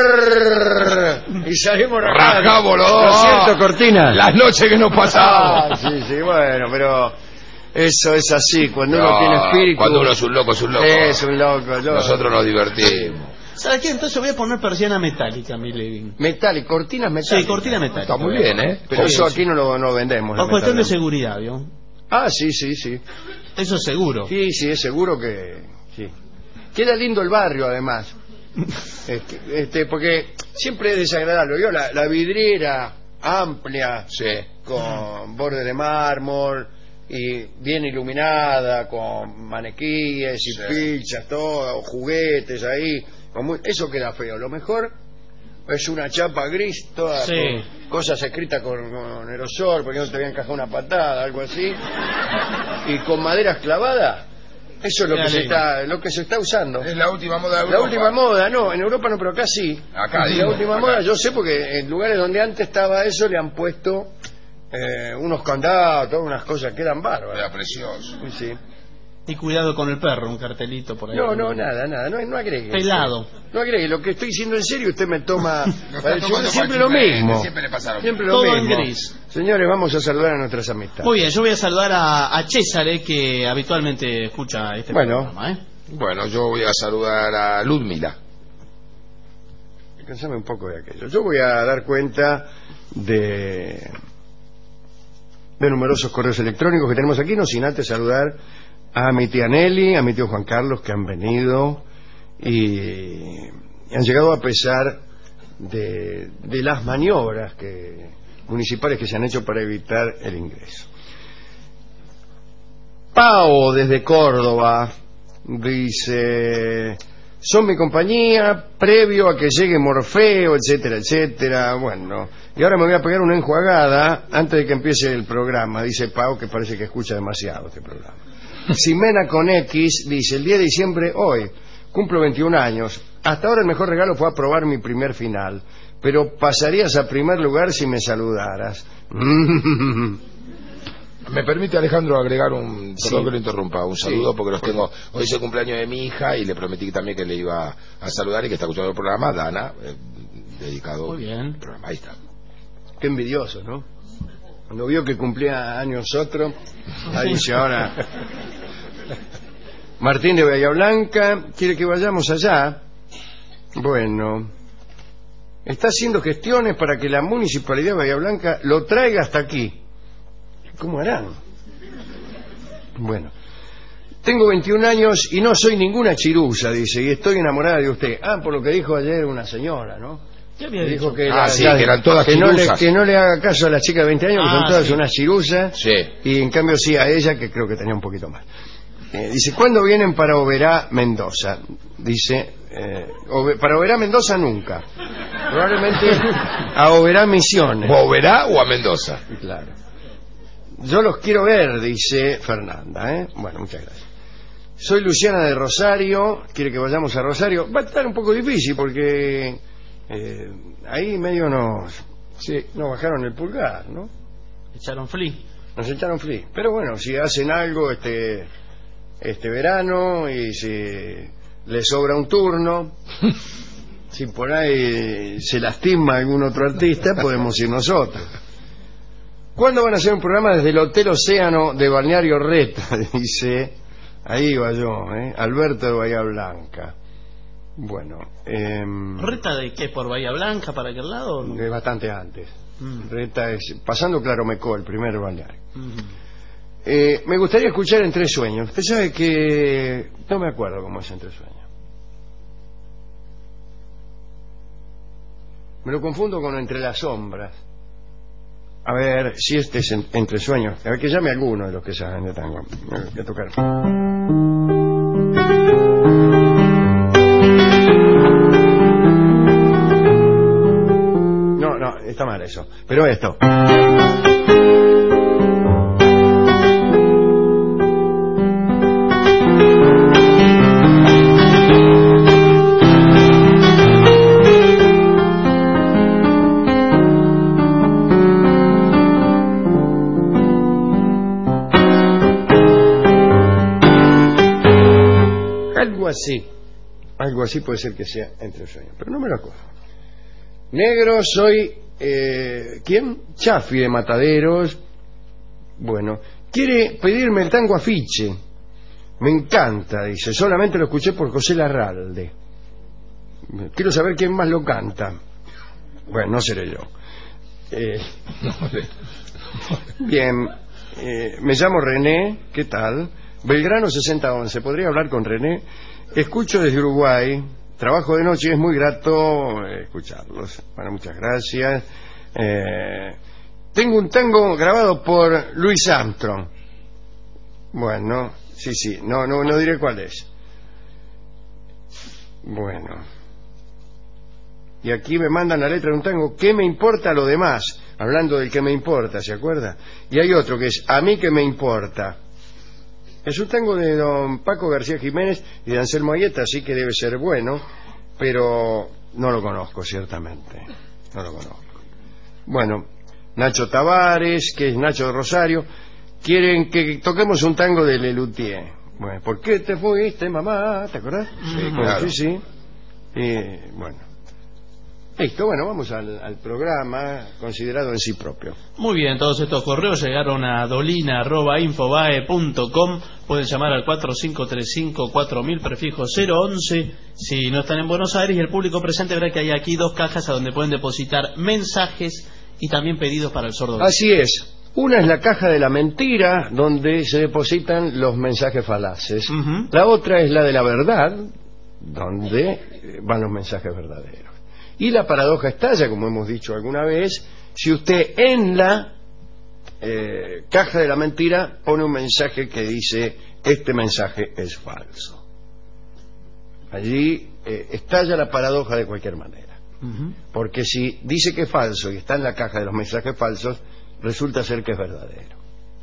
prrrr, y salimos Rajamos los dos. Lo siento, Cortina. Las noches que nos pasamos. Sí, bueno, pero eso es así, cuando uno tiene espíritu. Cuando uno es un loco, es un loco. Es un loco. Nosotros nos divertimos. ¿Sabe qué? Entonces voy a poner persiana metálica, mi living. Metálico, cortinas metálicas. Sí, cortina metálica. Está muy bien, ¿eh? Pero Sí, eso sí. aquí no vendemos. Por cuestión de lamentablemente. seguridad, ¿vio? Ah, sí. Eso es seguro. Sí, es seguro que sí. Queda lindo el barrio, además. Porque siempre es desagradable. Yo la vidriera amplia, Sí. con borde de mármol y bien iluminada, con manequíes y pilchas, todo, juguetes ahí. Eso queda feo. Lo mejor es una chapa gris, toda Sí. con cosas escritas con aerosol, porque no te voy a encajar una patada, algo así. Y con maderas clavadas. Eso es lo que se está usando. Es la última moda de La Europa. última moda, no, en Europa no, pero acá sí. Acá, la digo, última acá. moda, yo sé porque en lugares donde antes estaba eso le han puesto unos candados, todas unas cosas que eran bárbaras. Era precioso. Sí. Y cuidado con el perro, un cartelito por ahí. No, nada, no agregue. Pelado. No agregue, lo que estoy diciendo en serio usted me toma... está tomando siempre cualquier lo frente, mismo. siempre le pasa lo Siempre mismo. lo Todo en mismo. gris. Señores, vamos a saludar a nuestras amistades. Muy bien, yo voy a saludar a César, que habitualmente escucha este programa. Bueno, yo voy a saludar a Ludmila. Cansame un poco de aquello. Yo voy a dar cuenta de numerosos correos electrónicos que tenemos aquí, no sin antes saludar a mi tía Nelly, a mi tío Juan Carlos, que han venido y han llegado a pesar de las maniobras municipales que se han hecho para evitar el ingreso. Pau, desde Córdoba, dice: son mi compañía previo a que llegue Morfeo, etcétera, etcétera. Bueno, y ahora me voy a pegar una enjuagada antes de que empiece el programa, dice Pau, que parece que escucha demasiado este programa. Ximena con X dice: el 10 de diciembre, hoy, cumplo 21 años. Hasta ahora el mejor regalo fue aprobar mi primer final, pero pasarías a primer lugar si me saludaras. Me permite, Alejandro, agregar un... Sí. Perdón que lo interrumpa, un saludo, Sí. porque los tengo... Hoy es el cumpleaños de mi hija y le prometí también que le iba a saludar y que está escuchando el programa, Dana, dedicado Muy bien. al programa. Ahí está. Qué envidioso, ¿no? Cuando vio que cumplía años otro, ahí dice ahora... Martín de Bahía Blanca quiere que vayamos allá. Bueno, está haciendo gestiones para que la Municipalidad de Bahía Blanca lo traiga hasta aquí. ¿Cómo harán? Bueno, tengo 21 años y no soy ninguna chirusa, dice, y estoy enamorada de usted. Por lo que dijo ayer una señora, ¿no? ¿Qué había Dijo dicho? que, Sí, que eran todas chirusas. que no le haga caso a la chica de 20 años, que son todas Sí. unas chirusas, Sí. y en cambio sí a ella, que creo que tenía un poquito más. Dice, ¿cuándo vienen para Oberá, Mendoza? Dice, para Oberá, Mendoza nunca. Probablemente a Oberá, Misiones. ¿O a Oberá o a Mendoza? Claro. Yo los quiero ver, dice Fernanda, Bueno, muchas gracias. Soy Luciana de Rosario, quiere que vayamos a Rosario. Va a estar un poco difícil porque ahí medio nos bajaron el pulgar, ¿no? Echaron flea. Nos echaron free. Pero bueno, si hacen algo este verano y si le sobra un turno, si por ahí se lastima algún otro artista, podemos ir nosotros. ¿Cuándo van a hacer un programa desde el Hotel Océano de Balneario Reta? Dice, ahí va yo, Alberto de Bahía Blanca. Bueno, ¿Reta de qué? ¿Por Bahía Blanca, para aquel lado? de bastante antes. Reta es pasando Claromecó, el primer balneario. Me gustaría escuchar Entre Sueños. Usted sabe que no me acuerdo cómo es Entre Sueños. Me lo confundo con Entre las Sombras. A ver si este es Entre Sueños. A ver que llame alguno de los que saben de tango. Voy a tocar. No, está mal eso. Pero esto. Algo así puede ser que sea Entre Sueños, pero no me lo acuerdo. Negro, soy ¿quién? Chafi de Mataderos. Bueno, quiere pedirme el tango Afiche. Me encanta, dice, solamente lo escuché por José Larralde. Quiero saber quién más lo canta. Bueno, no seré yo. Bien, me llamo René, ¿qué tal? Belgrano 6011, ¿podría hablar con René? Escucho desde Uruguay, trabajo de noche y es muy grato escucharlos. Bueno, muchas gracias. Tengo un tango grabado por Louis Armstrong. Bueno, sí, no diré cuál es. Bueno. Y aquí me mandan la letra de un tango, ¿qué me importa lo demás? Hablando del que me importa, ¿se acuerda? Y hay otro que es, a mí que me importa. Es un tango de don Paco García Jiménez y de Anselmo Ayeta, así que debe ser bueno, pero no lo conozco, ciertamente. No lo conozco. Bueno, Nacho Tavares, que es Nacho de Rosario, quieren que toquemos un tango de Lelutier. Bueno, ¿por qué te fuiste, mamá? ¿Te acordás? Sí, claro. Sí. Bueno. Listo, bueno, vamos al programa considerado en sí propio. Muy bien, todos estos correos llegaron a dolina@infobae.com. Pueden llamar al 4535-4000, prefijo 011. Si no están en Buenos Aires, y el público presente verá que hay aquí 2 cajas a donde pueden depositar mensajes y también pedidos para el sordo. Así es. Una es la caja de la mentira, donde se depositan los mensajes falaces. La otra es la de la verdad, donde van los mensajes verdaderos. Y la paradoja estalla, como hemos dicho alguna vez, si usted en la caja de la mentira pone un mensaje que dice, este mensaje es falso. Allí estalla la paradoja de cualquier manera. Porque si dice que es falso y está en la caja de los mensajes falsos, resulta ser que es verdadero.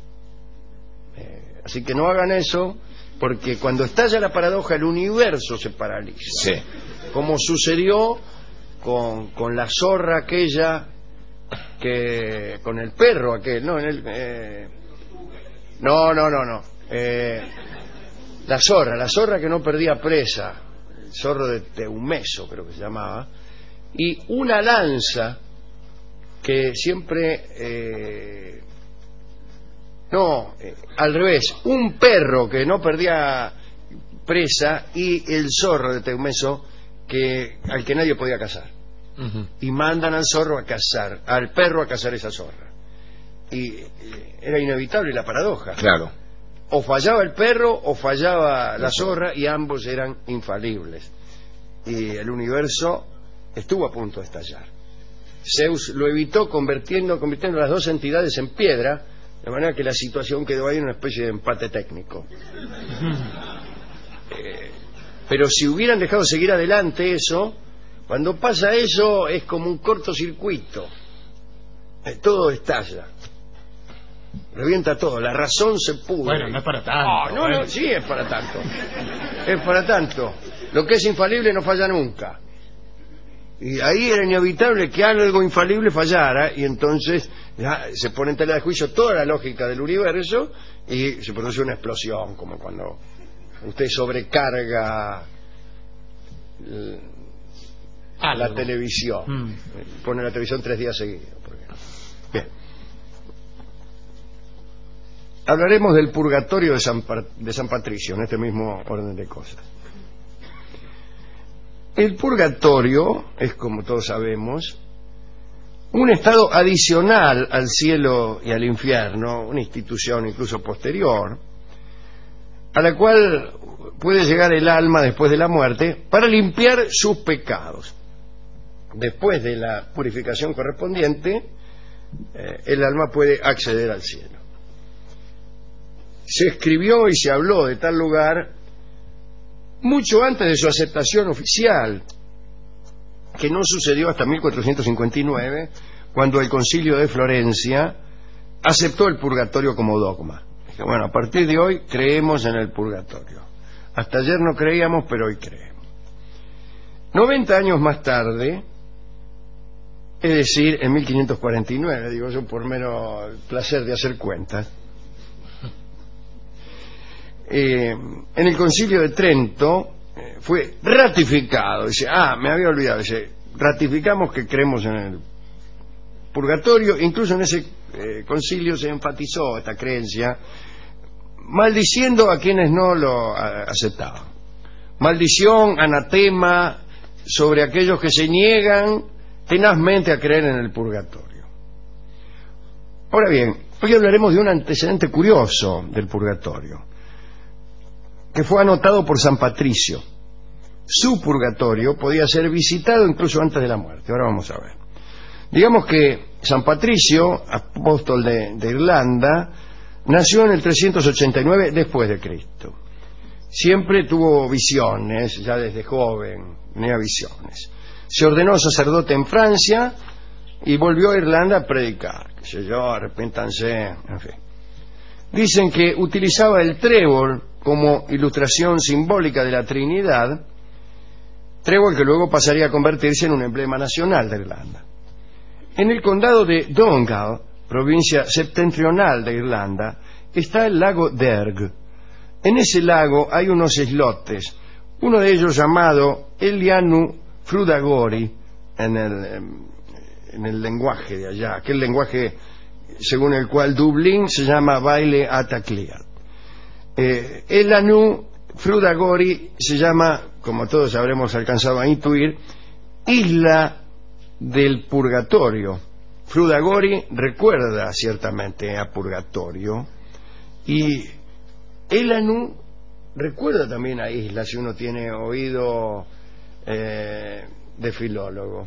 Así que no hagan eso, porque cuando estalla la paradoja el universo se paraliza. Sí. Como sucedió con la zorra aquella, que con el perro aquel, no, No. La zorra que no perdía presa, el zorro de Teumeso creo que se llamaba, y una lanza que siempre... al revés, un perro que no perdía presa y el zorro de Teumeso al que nadie podía cazar. Y mandan al zorro a cazar, al perro a cazar esa zorra. Y era inevitable la paradoja. Claro. O fallaba el perro o fallaba la zorra, y ambos eran infalibles. Y el universo estuvo a punto de estallar. Zeus lo evitó convirtiendo las dos entidades en piedra, de manera que la situación quedó ahí en una especie de empate técnico. Pero si hubieran dejado seguir adelante eso, cuando pasa eso es como un cortocircuito. Todo estalla. Revienta todo, la razón se pudre. Bueno, no es para tanto. Sí es para tanto. Es para tanto. Lo que es infalible no falla nunca. Y ahí era inevitable que algo infalible fallara, y entonces ya se pone en tela de juicio toda la lógica del universo y se produce una explosión, como cuando usted sobrecarga la televisión. Pone la televisión 3 días seguidos. Bien. Hablaremos del purgatorio de San Patricio en este mismo orden de cosas. El purgatorio es, como todos sabemos, un estado adicional al cielo y al infierno, una institución incluso posterior, a la cual puede llegar el alma después de la muerte para limpiar sus pecados. Después de la purificación correspondiente, el alma puede acceder al cielo. Se escribió y se habló de tal lugar mucho antes de su aceptación oficial, que no sucedió hasta 1459, cuando el Concilio de Florencia aceptó el purgatorio como dogma. Dijo, bueno, a partir de hoy creemos en el purgatorio. Hasta ayer no creíamos, pero hoy creemos. 90 años más tarde, es decir, en 1549, digo yo por mero placer de hacer cuentas, en el Concilio de Trento fue ratificado. Dice, me había olvidado, dice, ratificamos que creemos en el purgatorio. Incluso en ese concilio se enfatizó esta creencia, maldiciendo a quienes no lo aceptaban. Maldición, anatema sobre aquellos que se niegan tenazmente a creer en el purgatorio. Ahora bien, hoy hablaremos de un antecedente curioso del purgatorio, que fue anotado por San Patricio. Su purgatorio podía ser visitado incluso antes de la muerte. Ahora vamos a ver. Digamos que San Patricio, apóstol de Irlanda, nació en el 389 después de Cristo. Siempre tuvo visiones, ya desde joven tenía visiones. Se ordenó sacerdote en Francia y volvió a Irlanda a predicar. Qué sé yo, arrepéntanse, en fin. Dicen que utilizaba el trébol como ilustración simbólica de la Trinidad, trébol que luego pasaría a convertirse en un emblema nacional de Irlanda. En el condado de Donegal, provincia septentrional de Irlanda, está el lago Derg. En ese lago hay unos islotes, uno de ellos llamado Elianu Frudagori, en el lenguaje de allá, aquel lenguaje según el cual Dublín se llama Baile Atacliat. Elianu Frudagori se llama, como todos habremos alcanzado a intuir, Isla del Purgatorio. Frudagori recuerda ciertamente a Purgatorio, y Elianu recuerda también a Isla, si uno tiene oído de filólogo.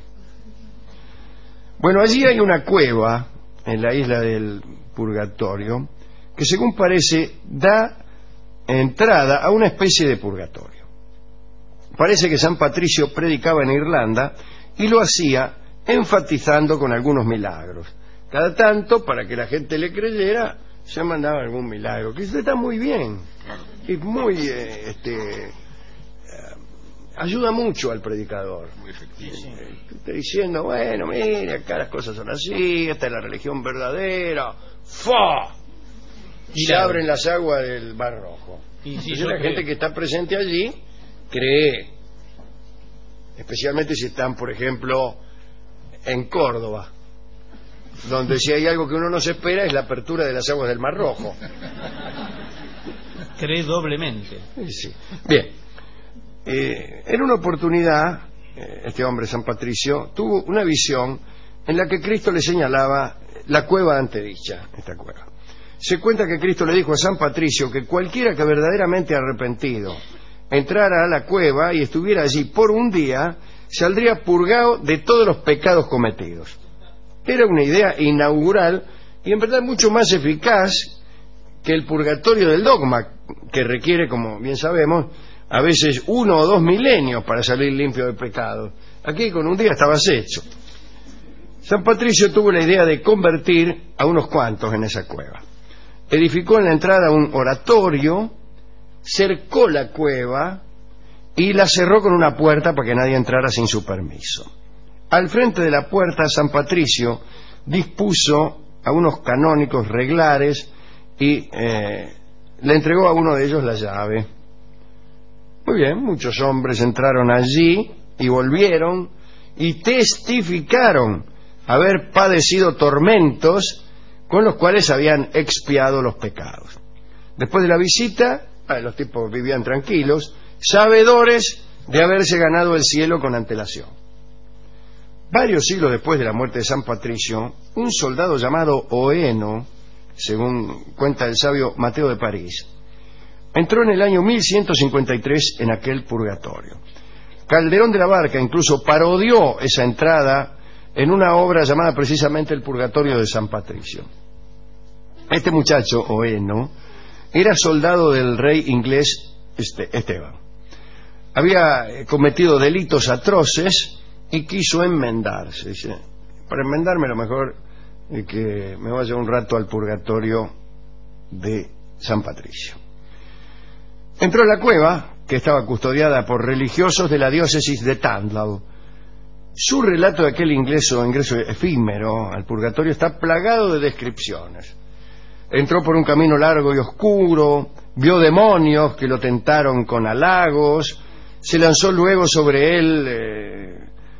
Bueno, allí hay una cueva en la isla del Purgatorio que, según parece, da entrada a una especie de purgatorio. Parece que San Patricio predicaba en Irlanda y lo hacía enfatizando con algunos milagros. Cada tanto, para que la gente le creyera, se mandaba algún milagro, que está muy bien, es muy ayuda mucho al predicador. Muy efectivo. Está diciendo, bueno, mire, acá las cosas son así, esta es la religión verdadera. ¡Fa! se abren las aguas del Mar Rojo. Y si Entonces la gente que está presente allí cree, especialmente si están, por ejemplo, en Córdoba, donde si hay algo que uno no se espera es la apertura de las aguas del Mar Rojo. cree doblemente. Sí. Bien, en una oportunidad, este hombre, San Patricio, tuvo una visión en la que Cristo le señalaba la cueva antedicha, esta cueva. Se cuenta que Cristo le dijo a San Patricio que cualquiera que verdaderamente arrepentido entrara a la cueva y estuviera allí por un día, saldría purgado de todos los pecados cometidos. Era una idea inaugural y en verdad mucho más eficaz que el purgatorio del dogma, que requiere, como bien sabemos, a veces 1 o 2 milenios para salir limpio de pecado. Aquí con un día estabas hecho. San Patricio tuvo la idea de convertir a unos cuantos en esa cueva. Edificó en la entrada un oratorio, cercó la cueva y la cerró con una puerta para que nadie entrara sin su permiso. Al frente de la puerta, San Patricio dispuso a unos canónicos reglares y le entregó a uno de ellos la llave. Muy bien, muchos hombres entraron allí y volvieron y testificaron haber padecido tormentos con los cuales habían expiado los pecados. Después de la visita, los tipos vivían tranquilos, sabedores de haberse ganado el cielo con antelación. Varios siglos después de la muerte de San Patricio, un soldado llamado Oeno, según cuenta el sabio Mateo de París, entró en el año 1153 en aquel purgatorio. Calderón de la Barca incluso parodió esa entrada en una obra llamada precisamente El Purgatorio de San Patricio. Este muchacho, Oeno, era soldado del rey inglés Esteban. Había cometido delitos atroces y quiso enmendarse. Dice, para enmendarme lo mejor es que me vaya un rato al purgatorio de San Patricio. Entró a la cueva, que estaba custodiada por religiosos de la diócesis de Tandlau. Su relato de aquel ingreso efímero al purgatorio está plagado de descripciones. Entró por un camino largo y oscuro, vio demonios que lo tentaron con halagos, se lanzó luego sobre él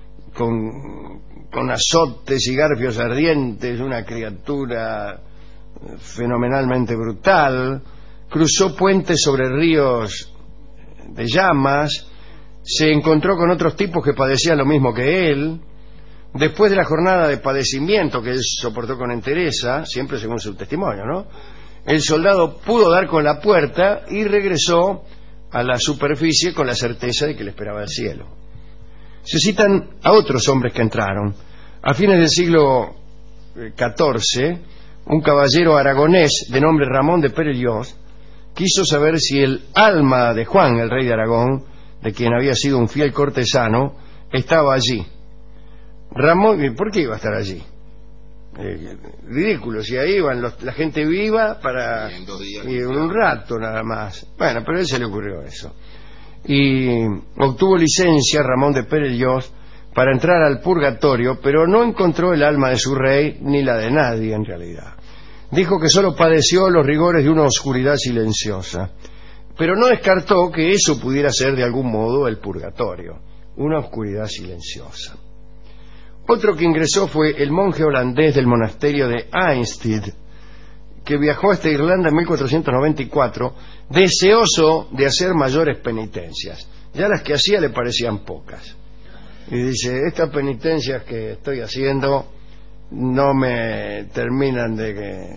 con azotes y garfios ardientes, una criatura fenomenalmente brutal, cruzó puentes sobre ríos de llamas, se encontró con otros tipos que padecían lo mismo que él. Después de la jornada de padecimiento que él soportó con entereza, siempre según su testimonio, ¿no?, el soldado pudo dar con la puerta y regresó a la superficie con la certeza de que le esperaba el cielo. Se citan a otros hombres que entraron. A fines del siglo XIV, un caballero aragonés de nombre Ramón de Perellós quiso saber si el alma de Juan, el rey de Aragón, de quien había sido un fiel cortesano, estaba allí. Ramón, ¿por qué iba a estar allí? Ridículo, si ahí iban la gente viva para y en un rato nada más. Bueno, pero a él se le ocurrió eso. Y obtuvo licencia Ramón de Perellós para entrar al purgatorio, pero no encontró el alma de su rey ni la de nadie en realidad. Dijo que solo padeció los rigores de una oscuridad silenciosa, pero no descartó que eso pudiera ser de algún modo el purgatorio, una oscuridad silenciosa. Otro que ingresó fue el monje holandés del monasterio de Einsted, que viajó hasta Irlanda en 1494, deseoso de hacer mayores penitencias. Ya las que hacía le parecían pocas. Y dice, estas penitencias que estoy haciendo no me terminan de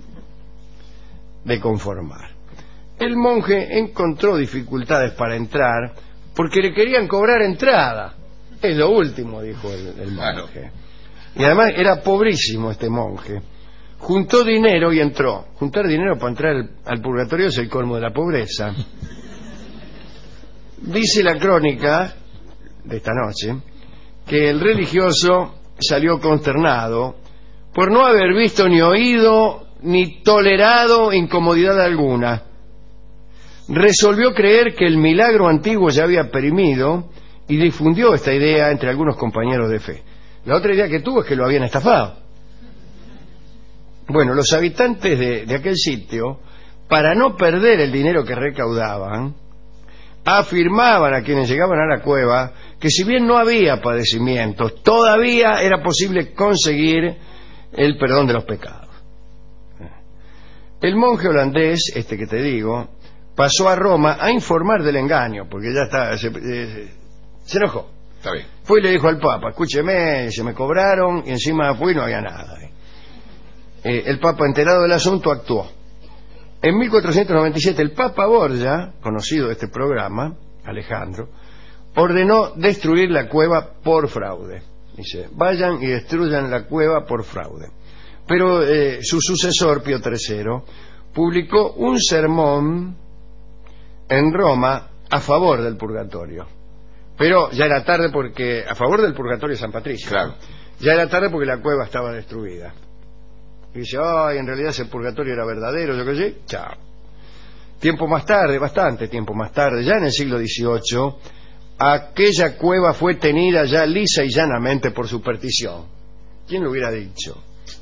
conformar. El monje encontró dificultades para entrar porque le querían cobrar entrada. Es lo último, dijo el monje. Y además era pobrísimo este monje. Juntó dinero y entró. Juntar dinero para entrar al purgatorio es el colmo de la pobreza. Dice la crónica de esta noche que el religioso salió consternado por no haber visto ni oído ni tolerado incomodidad alguna. Resolvió creer que el milagro antiguo ya había perimido y difundió esta idea entre algunos compañeros de fe. La otra idea que tuvo es que lo habían estafado. Bueno, los habitantes de aquel sitio, para no perder el dinero que recaudaban, afirmaban a quienes llegaban a la cueva que si bien no había padecimientos, todavía era posible conseguir el perdón de los pecados. El monje holandés, este que te digo, pasó a Roma a informar del engaño, porque ya está, se enojó. Está bien. Fue y le dijo al Papa: escúcheme, se me cobraron y encima fui y no había nada. El Papa, enterado del asunto, actuó. En 1497 el Papa Borgia, conocido de este programa, Alejandro, ordenó destruir la cueva por fraude. Dice: vayan y destruyan la cueva por fraude. Pero su sucesor, Pío III, publicó un sermón en Roma a favor del purgatorio. Pero ya era tarde, porque a favor del purgatorio de San Patricio. Claro. Ya era tarde porque la cueva estaba destruida. Y dice: ay, en realidad ese purgatorio era verdadero, yo qué sé. Chao. Tiempo más tarde, bastante tiempo más tarde, ya en el siglo XVIII, aquella cueva fue tenida ya lisa y llanamente por superstición. ¿Quién lo hubiera dicho?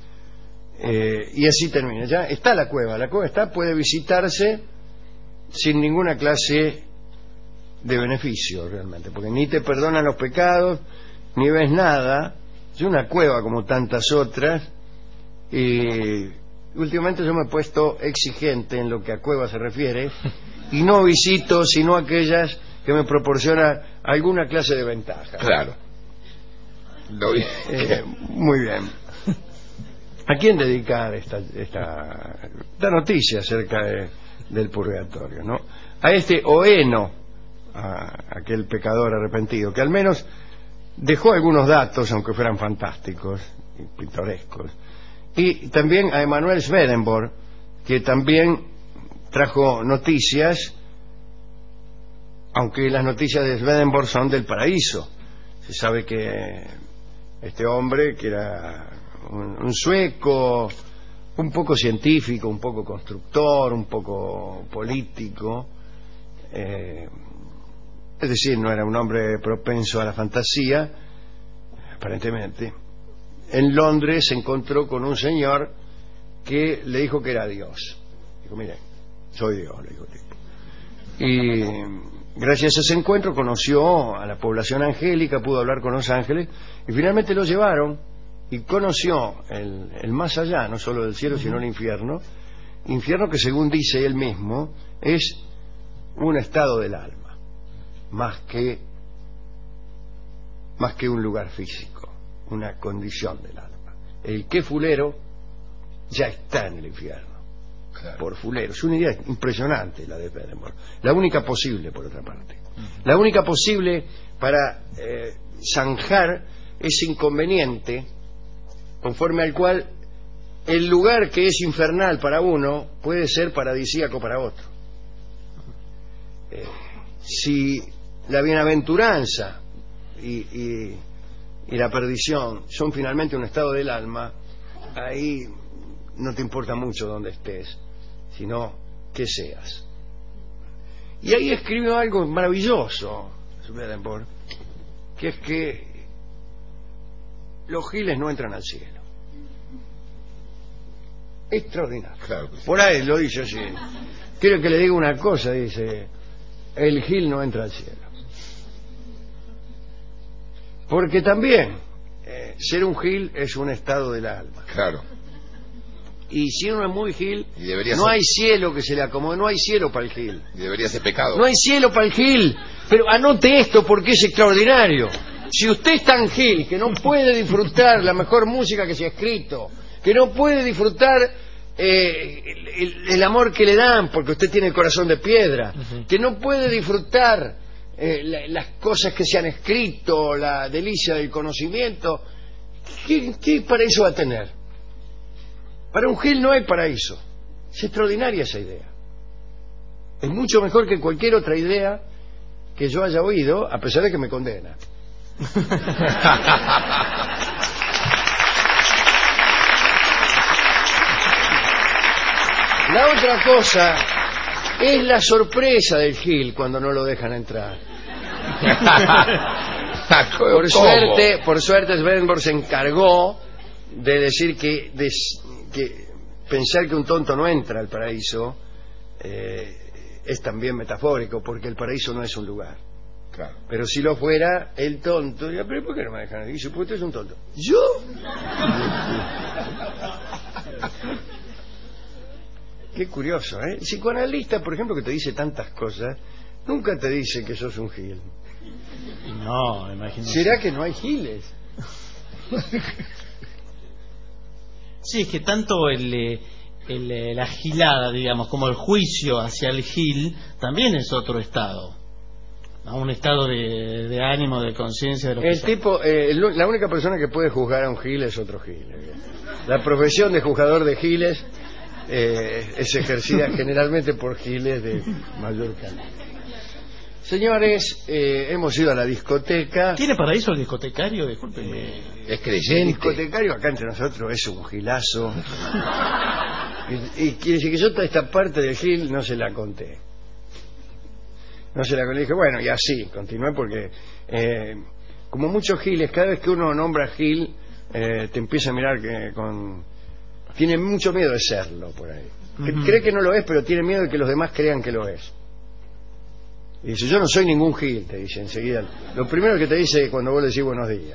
Y así termina. Ya está la cueva está, puede visitarse sin ninguna clase de beneficio realmente, porque ni te perdonan los pecados, ni ves nada. Es una cueva como tantas otras, y últimamente yo me he puesto exigente en lo que a cuevas se refiere, y no visito sino aquellas que me proporcionan alguna clase de ventaja. Claro. Muy bien. ¿A quién dedicar esta noticia acerca del purgatorio, no? A este Oeno, a aquel pecador arrepentido, que al menos dejó algunos datos, aunque fueran fantásticos y pintorescos. Y también a Emanuel Swedenborg, que también trajo noticias, aunque las noticias de Swedenborg son del paraíso. Se sabe que este hombre, que era un sueco, un poco científico, un poco constructor, un poco político, es decir, no era un hombre propenso a la fantasía, aparentemente. En Londres se encontró con un señor que le dijo que era Dios. Dijo: mire, soy Dios, le dijo el tipo. Y gracias a ese encuentro conoció a la población angélica, pudo hablar con los ángeles, y finalmente lo llevaron y conoció el más allá, no solo del cielo sino el infierno que, según dice él mismo, es un estado del alma, más que un lugar físico, una condición del alma. El que fulero ya está en el infierno. Claro. Por fulero. Es una idea impresionante la de Swedenborg, la única posible, por otra parte, la única posible para zanjar ese inconveniente conforme al cual el lugar que es infernal para uno puede ser paradisíaco para otro. Si la bienaventuranza y la perdición son finalmente un estado del alma, ahí no te importa mucho dónde estés, sino que seas. Y ahí escribió algo maravilloso Swedenborg, que es que los giles no entran al cielo. Extraordinario. Claro. Por ahí lo dice así. Quiero que le diga una cosa, dice: el gil no entra al cielo. Porque también ser un gil es un estado del alma. Claro. Y si uno es muy gil, no hay cielo que se le acomode, no hay cielo para el gil. Y debería ser pecado. No hay cielo para el gil. Pero anote esto porque es extraordinario. Si usted es tan gil que no puede disfrutar la mejor música que se ha escrito, que no puede disfrutar el amor que le dan porque usted tiene el corazón de piedra, que no puede disfrutar las cosas que se han escrito, la delicia del conocimiento, ¿qué paraíso va a tener? Para un gil no hay paraíso. Es extraordinaria esa idea. Es mucho mejor que cualquier otra idea que yo haya oído, a pesar de que me condena. La otra cosa es la sorpresa del gil cuando no lo dejan entrar. Por suerte Swedenborg se encargó de decir que pensar que un tonto no entra al paraíso es también metafórico, porque el paraíso no es un lugar. Claro. Pero si lo fuera, el tonto diría, pero ¿por qué no me dejan aquí? Dice, pues usted es un tonto. ¿Yo? Qué curioso, ¿eh? El psicoanalista, por ejemplo, que te dice tantas cosas, nunca te dice que sos un gil. No, imagínate. ¿Será que no hay giles? Sí, es que tanto la gilada, digamos, como el juicio hacia el gil, también es otro estado. A un estado de ánimo, de conciencia de lo que El tipo, la única persona que puede juzgar a un gil es otro gil. La profesión de juzgador de giles es ejercida generalmente por giles de mayor calidad. Señores, hemos ido a la discoteca. ¿Tiene paraíso el discotecario? Discúlpenme. Es El creyente. discotecario acá entre nosotros es un gilazo. Y quiere decir que yo toda esta parte del gil no se la conté. No se la conté. Dije, bueno, y así, continué porque como muchos giles, cada vez que uno nombra gil, te empieza a mirar tiene mucho miedo de serlo por ahí. Cree que no lo es, pero tiene miedo de que los demás crean que lo es. Y dice, yo no soy ningún gil, te dice enseguida. Lo primero que te dice cuando vos le decís buenos días.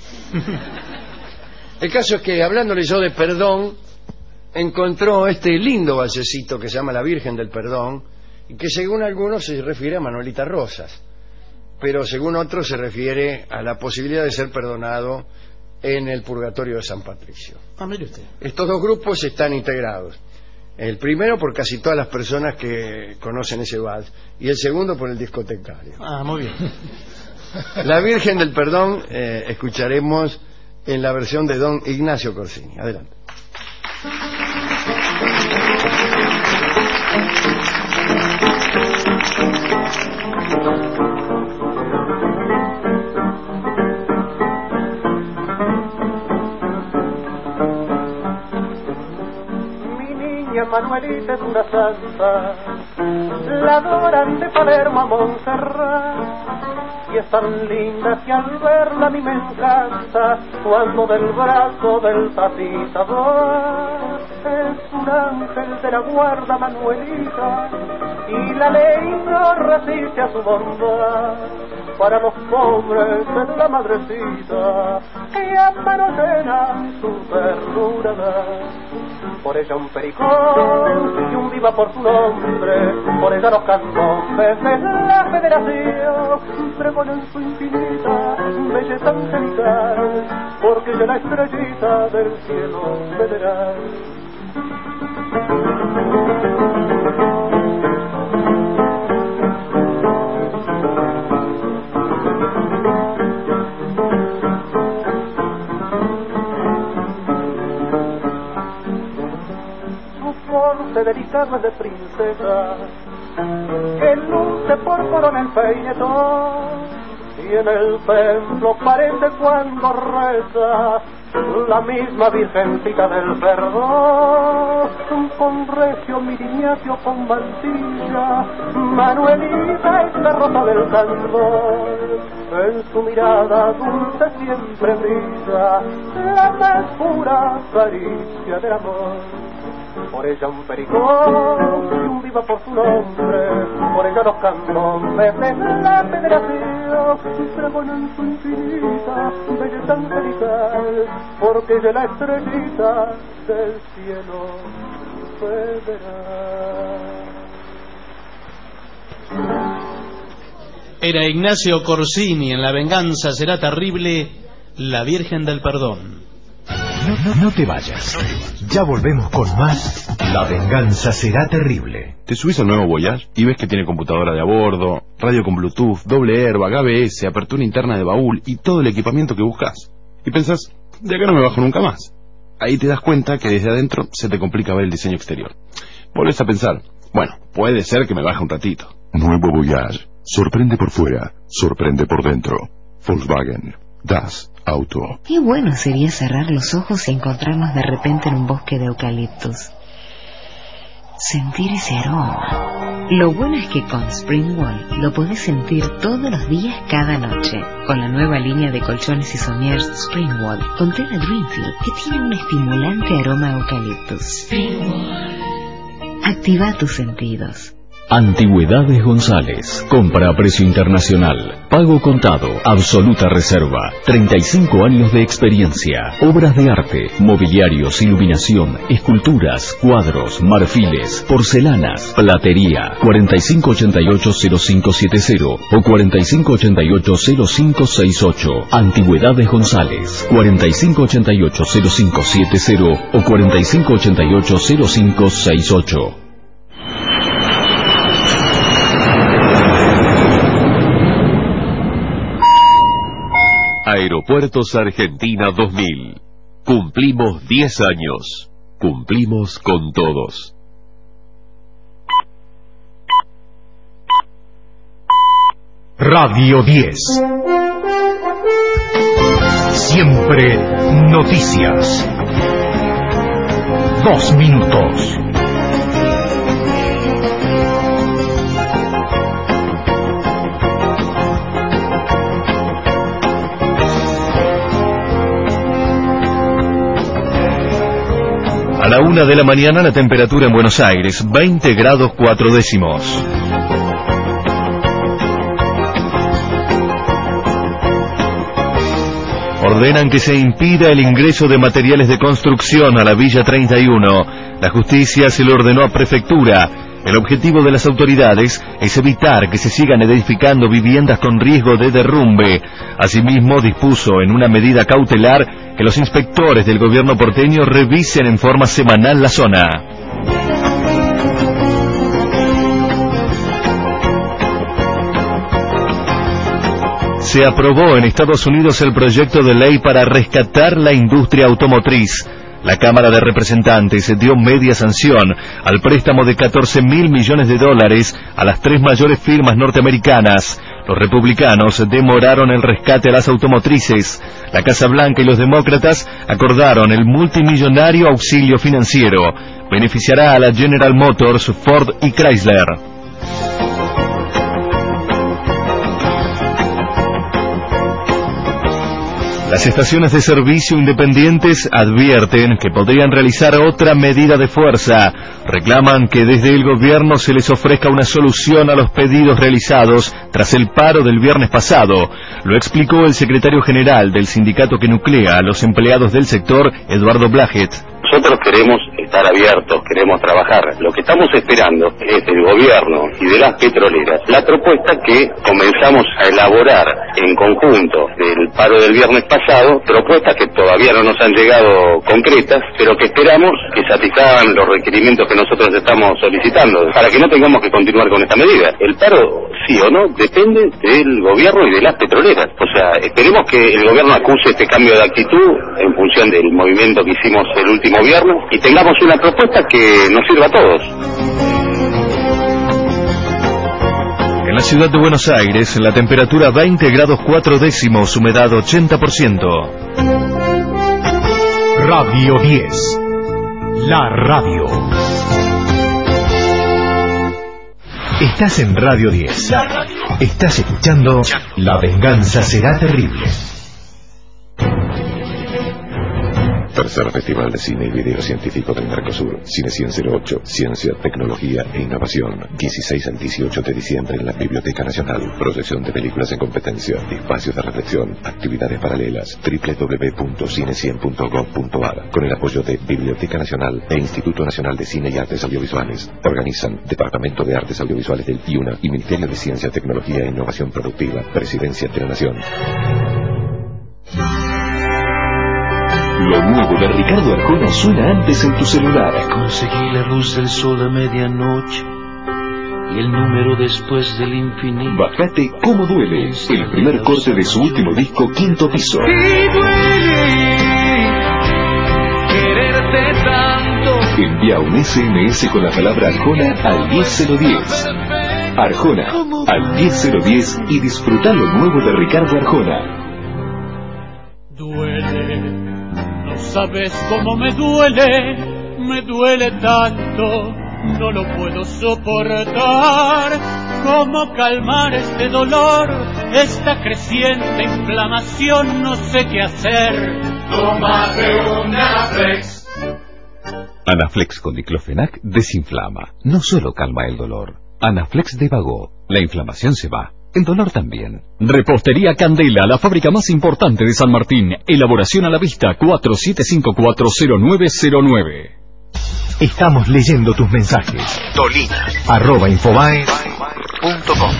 El caso es que, hablándole yo de perdón, encontró este lindo valsecito que se llama La Virgen del Perdón, y que según algunos se refiere a Manuelita Rosas, pero según otros se refiere a la posibilidad de ser perdonado en el purgatorio de San Patricio. Ah, mire usted. Estos dos grupos están integrados. El primero por casi todas las personas que conocen ese vals, y el segundo por el discotecario. Ah, muy bien. La Virgen del Perdón escucharemos en la versión de don Ignacio Corsini. Adelante. Manuelita es una santa, la adoran de Palermo a Montserrat, y es tan linda que al verla a mí me encanta, cuando del brazo del tatita va. Es un ángel de la guarda Manuelita, y la ley no resiste a su bondad, para los pobres es la madrecita, que a mano llena su ternura da. Por ella un pericón y un viva por su nombre, por ella los cantones de la federación pregonan su infinita belleza angelical, porque ella es la estrellita del cielo federal. Delicado es de princesa, que luce por coronel peinetón, y en el templo parece cuando reza la misma virgencita del perdón, con recio miriñacio con mantilla, Manuelita es la rosa del candor, en su mirada dulce siempre brilla la más pura caricia del amor. Por ella un pericón y un viva por su nombre, por ella los cantones de la federación pregonan su infinita belleza angelical, porque ella es la estrellita del cielo federal. Era Ignacio Corsini en La venganza será terrible, La Virgen del Perdón. No te vayas. Ya volvemos con más La venganza será terrible. Te subís al nuevo Voyage y ves que tiene computadora de a bordo, radio con Bluetooth, doble airbag, ABS, apertura interna de baúl y todo el equipamiento que buscas. Y pensás, de acá no me bajo nunca más. Ahí te das cuenta que desde adentro se te complica ver el diseño exterior. Volvés a pensar, bueno, puede ser que me baje un ratito. Nuevo Voyage. Sorprende por fuera, sorprende por dentro. Volkswagen. Das Auto. Qué bueno sería cerrar los ojos y encontrarnos de repente en un bosque de eucaliptus. sentir ese aroma. Lo bueno es que con Springwall lo podés sentir todos los días, cada noche. Con la nueva línea de colchones y somiers Springwall con tela Dreamfield, que tiene un estimulante aroma a eucaliptus. Springwall. Activa tus sentidos. Antigüedades González. Compra a precio internacional. Pago contado. Absoluta reserva. 35 años de experiencia. Obras de arte, mobiliarios, iluminación, esculturas, cuadros, marfiles, porcelanas, platería. 4588-0570 o 4588-0568. Antigüedades González. 4588-0570 o 4588-0568. Aeropuertos Argentina 2000. Cumplimos 10 años. Cumplimos con todos. Radio 10. Siempre noticias. 2 minutos. A la 1 de la mañana la temperatura en Buenos Aires, 20 grados 4 décimos. Ordenan que se impida el ingreso de materiales de construcción a la Villa 31. La justicia se lo ordenó a Prefectura. El objetivo de las autoridades es evitar que se sigan edificando viviendas con riesgo de derrumbe. Asimismo, dispuso en una medida cautelar que los inspectores del gobierno porteño revisen en forma semanal la zona. Se aprobó en Estados Unidos el proyecto de ley para rescatar la industria automotriz. La Cámara de Representantes dio media sanción al préstamo de $14.000 millones a las 3 mayores firmas norteamericanas. Los republicanos demoraron el rescate a las automotrices. La Casa Blanca y los demócratas acordaron el multimillonario auxilio financiero. Beneficiará a la General Motors, Ford y Chrysler. Las estaciones de servicio independientes advierten que podrían realizar otra medida de fuerza. Reclaman que desde el gobierno se les ofrezca una solución a los pedidos realizados tras el paro del viernes pasado. Lo explicó el secretario general del sindicato que nuclea a los empleados del sector, Eduardo Blajet. Nosotros queremos estar abiertos, queremos trabajar. Lo que estamos esperando es del gobierno y de las petroleras la propuesta que comenzamos a elaborar en conjunto del paro del viernes pasado, propuestas que todavía no nos han llegado concretas, pero que esperamos que satisfagan los requerimientos que nosotros estamos solicitando, para que no tengamos que continuar con esta medida. El paro, sí o no, depende del gobierno y de las petroleras. O sea, esperemos que el gobierno acuse este cambio de actitud en función del movimiento que hicimos el último viernes y tengamos una propuesta que nos sirva a todos. En la ciudad de Buenos Aires, la temperatura 20 grados 4 décimos, humedad 80%. Radio 10. La radio. Estás en Radio 10. Estás escuchando La venganza será terrible. Tercer Festival de Cine y Video Científico del Mercosur, Cinecien 08, Ciencia, Tecnología e Innovación, 16 al 18 de diciembre en la Biblioteca Nacional. Proyección de películas en competencia, espacios de reflexión, actividades paralelas, www.cinecien.gov.ar, con el apoyo de Biblioteca Nacional e Instituto Nacional de Cine y Artes Audiovisuales. Organizan Departamento de Artes Audiovisuales del IUNA y Ministerio de Ciencia, Tecnología e Innovación Productiva, Presidencia de la Nación. Lo nuevo de Ricardo Arjona suena antes en tu celular. Conseguí la luz del sol a medianoche y el número después del infinito. Bajate Cómo Duele, el primer corte de su último disco, Quinto Piso. Y duele quererte tanto. Envía un SMS con la palabra Arjona al 10010. Arjona al 10010 y disfruta lo nuevo de Ricardo Arjona. Duele. No sabes cómo me duele tanto no lo puedo soportar. ¿Cómo calmar este dolor? Esta creciente inflamación, no sé qué hacer. Tómate un Anaflex. Anaflex con diclofenac desinflama, no solo calma el dolor. Anaflex de Vago, la inflamación se va, el dolor también. Repostería Candela, la fábrica más importante de San Martín. Elaboración a la vista, 47540909. Estamos leyendo tus mensajes. Tolina@infobae.com.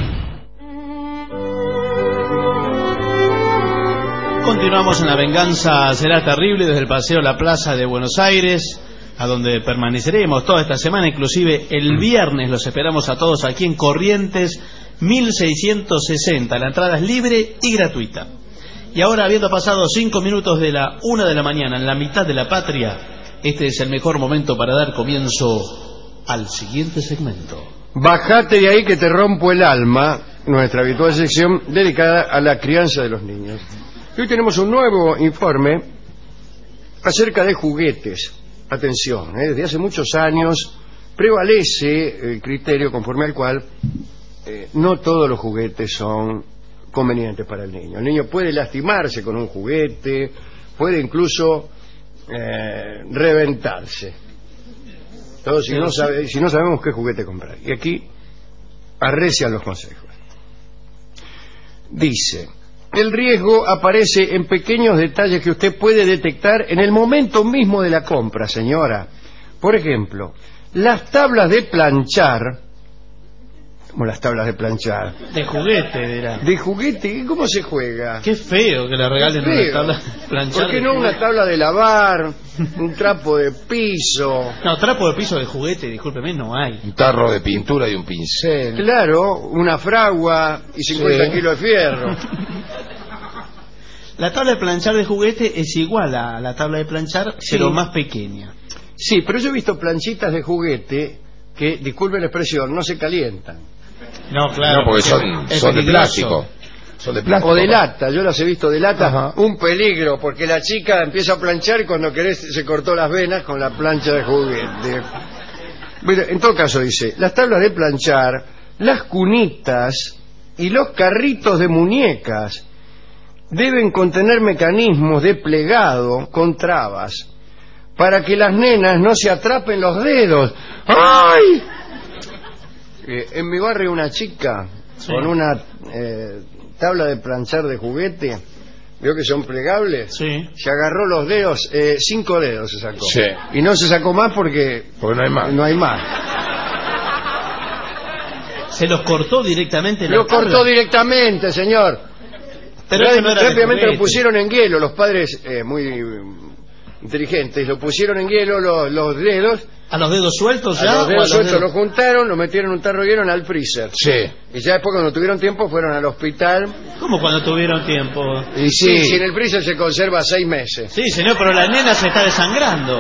Continuamos en La Venganza Será Terrible desde el Paseo La Plaza de Buenos Aires, a donde permaneceremos toda esta semana, inclusive el viernes. Los esperamos a todos aquí en Corrientes 1660. La entrada es libre y gratuita. Y ahora, habiendo pasado 5 minutos de la 1 de la mañana, en la mitad de la patria, este es el mejor momento para dar comienzo al siguiente segmento. Bájate de ahí que te rompo el alma, nuestra habitual sección dedicada a la crianza de los niños. Y hoy tenemos un nuevo informe acerca de juguetes. Atención, desde hace muchos años prevalece el criterio conforme al cual no todos los juguetes son convenientes para el niño. El niño puede lastimarse con un juguete, puede incluso reventarse. Todo si no sabemos qué juguete comprar. Y aquí arrecian los consejos. Dice: el riesgo aparece en pequeños detalles que usted puede detectar en el momento mismo de la compra, señora. Por ejemplo, las tablas de planchar. ¿Cómo las tablas de planchar? De juguete, dirá. ¿De juguete? ¿Y cómo se juega? Qué feo que le regalen una tabla de planchar. ¿Por qué no una tabla de lavar? Un trapo de piso. No, trapo de piso de juguete, discúlpeme, no hay. Un tarro de pintura y un pincel. Claro, una fragua y 50 kilos de fierro. La tabla de planchar de juguete es igual a la tabla de planchar, pero más pequeña. Sí, pero yo he visto planchitas de juguete que, disculpen la expresión, no se calientan. No, claro. No, porque son de plástico. Son de plástico. O de lata, yo las he visto de lata. Ajá. Un peligro, porque la chica empieza a planchar y cuando querés se cortó las venas con la plancha de juguete. Pero en todo caso dice, las tablas de planchar, las cunitas y los carritos de muñecas deben contener mecanismos de plegado con trabas para que las nenas no se atrapen los dedos. ¡Ay! En mi barrio una chica con una tabla de planchar de juguete, veo que son plegables, se agarró los dedos, 5 dedos se sacó, y no se sacó más porque no hay más. Se los cortó directamente. Los cortó directamente, señor. Pero eso no era rápidamente lo pusieron en hielo, los padres muy inteligentes, lo pusieron en hielo los dedos. ¿A los dedos sueltos ya? A los dedos sueltos lo juntaron, lo metieron en un tarro de hielo al freezer. Sí. Y ya después, cuando tuvieron tiempo, fueron al hospital. ¿Cómo cuando tuvieron tiempo? Y sí, en el freezer se conserva 6 meses. Sí, señor, pero la nena se está desangrando.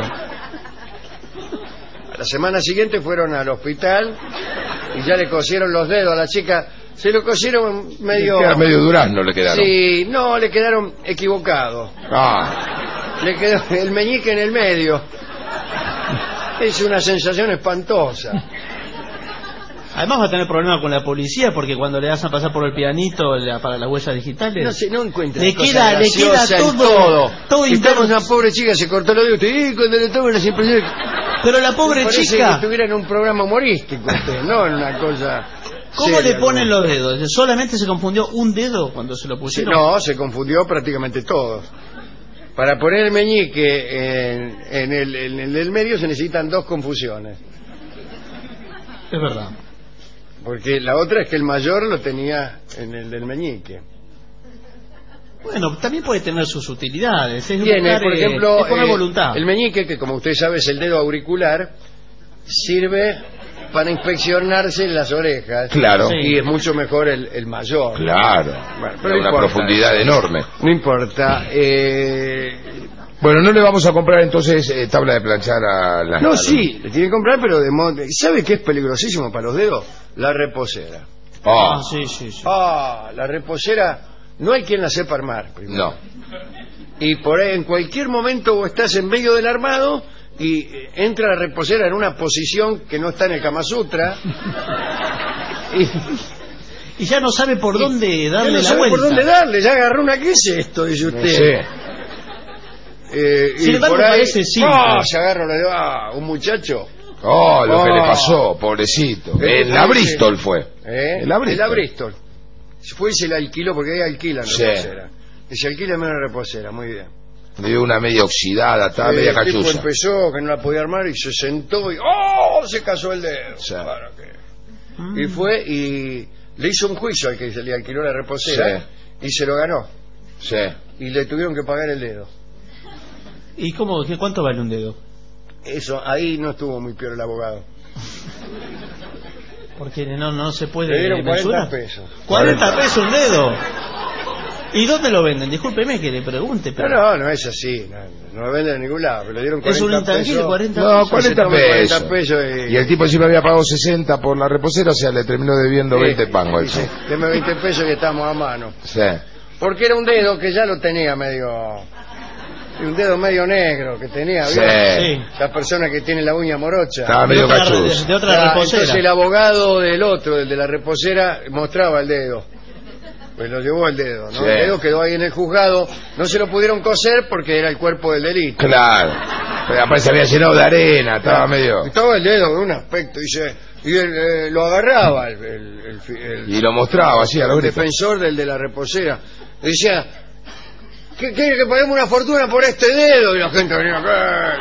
A la semana siguiente fueron al hospital y ya le cosieron los dedos a la chica. Se lo cosieron medio durazno, le quedaron. Sí, no, le quedaron equivocados. Le quedó el meñique en el medio. Es una sensación espantosa. Además va a tener problemas con la policía, porque cuando le hacen pasar por el pianito para las huellas digitales, no encuentra le queda todo interno. Una pobre chica se cortó los dedos y cuando le toman las impresiones. Pero la pobre parece chica que estuviera en un programa humorístico usted, no en una cosa. ¿Cómo le ponen los dedos? ¿Solamente se confundió un dedo cuando se lo pusieron? No, se confundió prácticamente todos. Para poner el meñique en el medio se necesitan 2 confusiones. Es verdad. Porque la otra es que el mayor lo tenía en el del meñique. Bueno, también puede tener sus utilidades. Tiene, por ejemplo, voluntad. El meñique, que como usted sabe es el dedo auricular, sirve para inspeccionarse en las orejas. Claro. Y es mucho mejor el mayor. Claro. Bueno, pero una profundidad enorme. No importa. Bueno, no le vamos a comprar entonces tabla de planchar a las... No, sí, le tiene que comprar, pero de modo... ¿Sabe qué es peligrosísimo para los dedos? La reposera. Sí. La reposera no hay quien la sepa armar primero. No. Y por ahí en cualquier momento vos estás en medio del armado y entra la reposera en una posición que no está en el Kama Sutra. Y ya no sabe por dónde darle ya no la sabe vuelta. por dónde darle, ya agarró una, ¿qué es esto? Dice usted. Sin y embargo, por ahí parece simple. se agarra un muchacho. Lo que le pasó, pobrecito. En la Bristol fue. En la Bristol. Fue y se la alquiló, porque ahí alquilan reposera. Y se alquila una reposera, muy bien. Le dio una media oxidada, estaba media El tipo cachuza. empezó, que no la podía armar, y se sentó y se casó el dedo. Claro que... Y fue y le hizo un juicio al que se le alquiló la reposera y se lo ganó. Y le tuvieron que pagar el dedo. ¿Y cuánto vale un dedo? Eso, ahí no estuvo muy peor el abogado. Porque no se puede. Le dieron 40 mensurar. pesos. 40 pesos un dedo. ¿Y dónde lo venden? Discúlpeme que le pregunte. Pero... No es así. No lo venden en ningún lado. Pero le dieron 40 es un intangible, pesos. 40 No, pesos. 40 pesos. Y el tipo encima había pagado 60 por la reposera, o sea, le terminó debiendo 20 pangos. Deme 20 pesos que estamos a mano. Sí. Porque era un dedo que ya lo tenía medio... Un dedo medio negro que tenía, ¿vio? Esa persona que tiene la uña morocha. Estaba medio cachuzo. De otra reposera. Entonces el abogado del otro, el de la reposera, mostraba el dedo. Pues lo llevó el dedo, ¿no? El dedo quedó ahí en el juzgado. No se lo pudieron coser porque era el cuerpo del delito. Claro. Pero aparte se había llenado de arena, estaba medio... Estaba el dedo de un aspecto, dice... Y él lo agarraba y lo mostraba así a lo el defensor del de la reposera. Le decía... ¿Quiere que paguemos una fortuna por este dedo? Y la gente venía acá.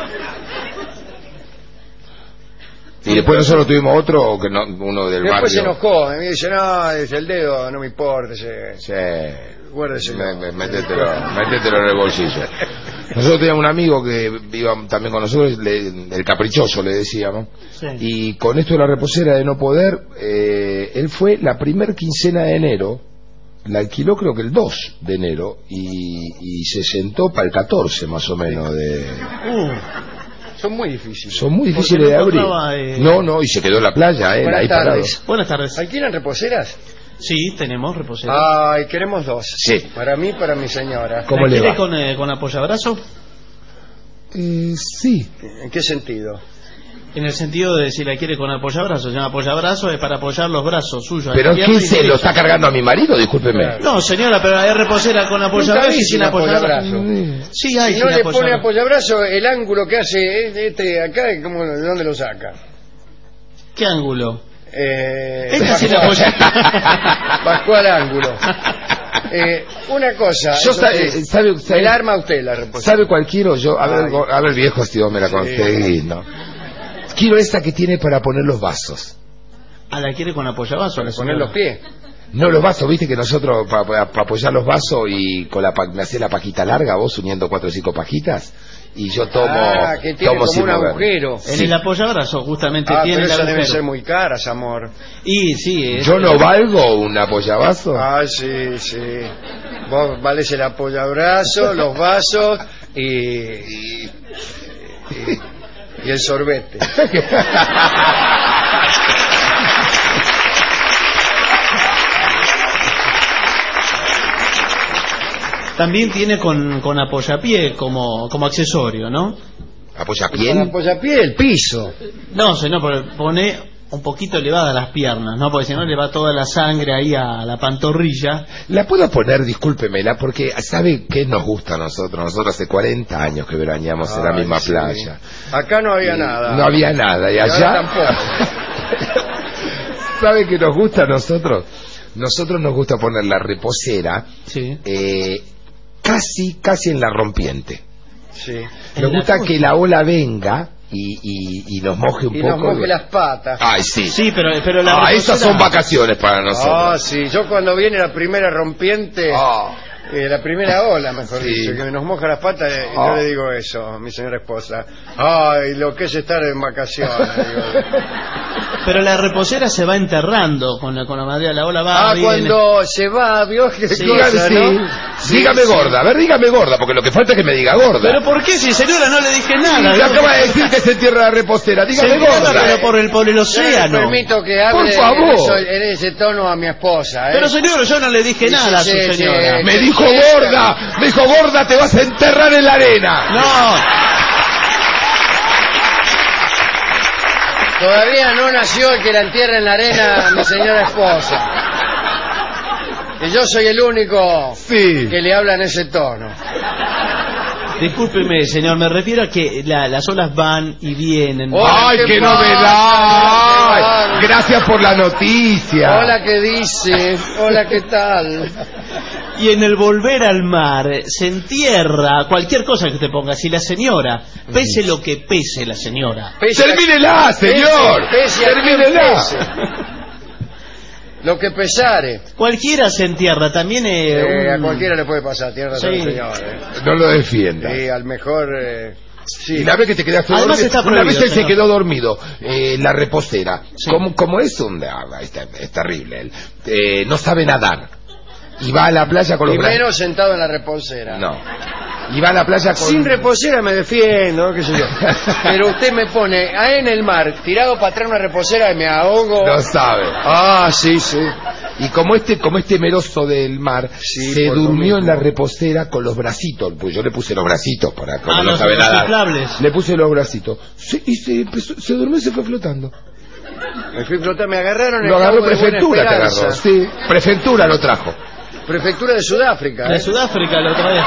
Y después nosotros tuvimos otro, uno del barrio. Después se enojó, me dice, no, es el dedo, no me importa. Guárdese. Métetelo en el bolsillo. Nosotros teníamos un amigo que iba también con nosotros, el caprichoso le decíamos. Y con esto de la reposera de no poder, él fue la primer quincena de enero. La alquiló creo que el 2 de enero y se sentó para el 14 más o menos de... Son muy difíciles. Son muy difíciles de abrir. No, y se quedó en la playa, ahí parado. Buenas tardes. ¿Alquilan reposeras? Sí, tenemos reposeras. Ay, queremos 2. Sí. Para mí, para mi señora. ¿Cómo le va? ¿Con apoyabrazo? Sí. ¿En qué sentido? En el sentido de si la quiere con apoyabrazo. Si no apoyabrazo es para apoyar los brazos suyos. ¿Pero qué se lo está cargando a mi marido? Discúlpeme. No, señora, pero hay reposera con apoyabrazo y sin apoyabrazo. Sí, hay. Si no le pone apoyabrazo, el ángulo que hace acá, ¿de dónde lo saca? ¿Qué ángulo? Pascual ángulo. Una cosa. ¿Sabe, el arma usted la reposera. ¿Sabe cuál quiero yo? A ver viejo, si vos me la conseguís, ¿no? Quiero esta que tiene para poner los vasos. ¿La quiere con apoyabrazo? Para poner los pies. No, los vasos, viste que nosotros para apoyar los vasos y con me hacés la pajita larga, vos uniendo 4 o 5 pajitas y yo tomo que tiene como un agujero. En el apoyabrazo justamente tiene pero el esas agujero. deben ser muy caras, amor. Y sí. ¿Yo no valgo un apoyabrazo? Sí. Vos valés el apoyabrazo, los vasos y el sorbete. También tiene con apoyapié como accesorio, ¿no? ¿Apoyapié? Con apoyapié el piso. No, pero pone un poquito elevada las piernas, ¿no? Porque si no le va toda la sangre ahí a la pantorrilla. La puedo poner, discúlpemela, porque ¿sabe qué nos gusta a nosotros? Nosotros hace 40 años que veraneamos en la misma playa. Acá no había nada. No había nada, y allá tampoco. ¿Sabe qué nos gusta a nosotros? Nosotros nos gusta poner la reposera casi en la rompiente. Sí. Nos gusta que la ola venga y nos moje un poco. Y nos moje las patas. Ay, sí. Sí, pero la reposera... esas son vacaciones para nosotros. Sí. Yo cuando viene la primera rompiente... la primera ola, mejor dicho, que nos moja las patas, yo le digo eso, mi señora esposa. Ay, lo que es estar en vacaciones. Pero la reposera se va enterrando con la madera, la ola va. Cuando se va, vio que Dígame gorda, dígame gorda, porque lo que falta es que me diga gorda. ¿Pero por qué, si señora no le dije nada? Le acaba de decir que se entierra la reposera, dígame gorda. Pero por el océano. Permito que hable por favor. En ese tono a mi esposa. Pero señora, yo no le dije nada a su señora. Me dijo gorda, te vas a enterrar en la arena. No. Todavía no nació el que la entierre en la arena, mi señora esposa. Y yo soy el único que le habla en ese tono. Discúlpeme, señor, me refiero a que las olas van y vienen. ¡Ay, qué novedad! Gracias por la noticia. Hola, ¿qué dice? Hola, ¿qué tal? Y en el volver al mar se entierra cualquier cosa que te ponga. Si la señora, pese lo que pese la señora. ¡Termínela, señor! ¡Termínela! Lo que pesare. Cualquiera se entierra, también a cualquiera le puede pasar, tierra del señor. No lo defienda. Sí, al mejor... Sí. Y una vez que te quedaste dormido, una vez él se quedó dormido, la reposera, como es es terrible, él no sabe nadar y va a la playa con los brazos. Primero sentado en la reposera. No. Y va a la playa con... Sin reposera me defiendo, qué sé yo. Pero usted me pone en el mar, tirado para atrás una reposera y me ahogo. No sabe. Ah, sí, sí. Y como este meroso del mar se durmió en la reposera con los bracitos, pues yo le puse los bracitos para como no sabe nadar. Le puse los bracitos. Y se durmió y se fue flotando. Me fui flotando, me agarraron. Lo agarró prefectura, te agarró. Sí, prefectura lo trajo. Prefectura de Sudáfrica. De Sudáfrica lo traía.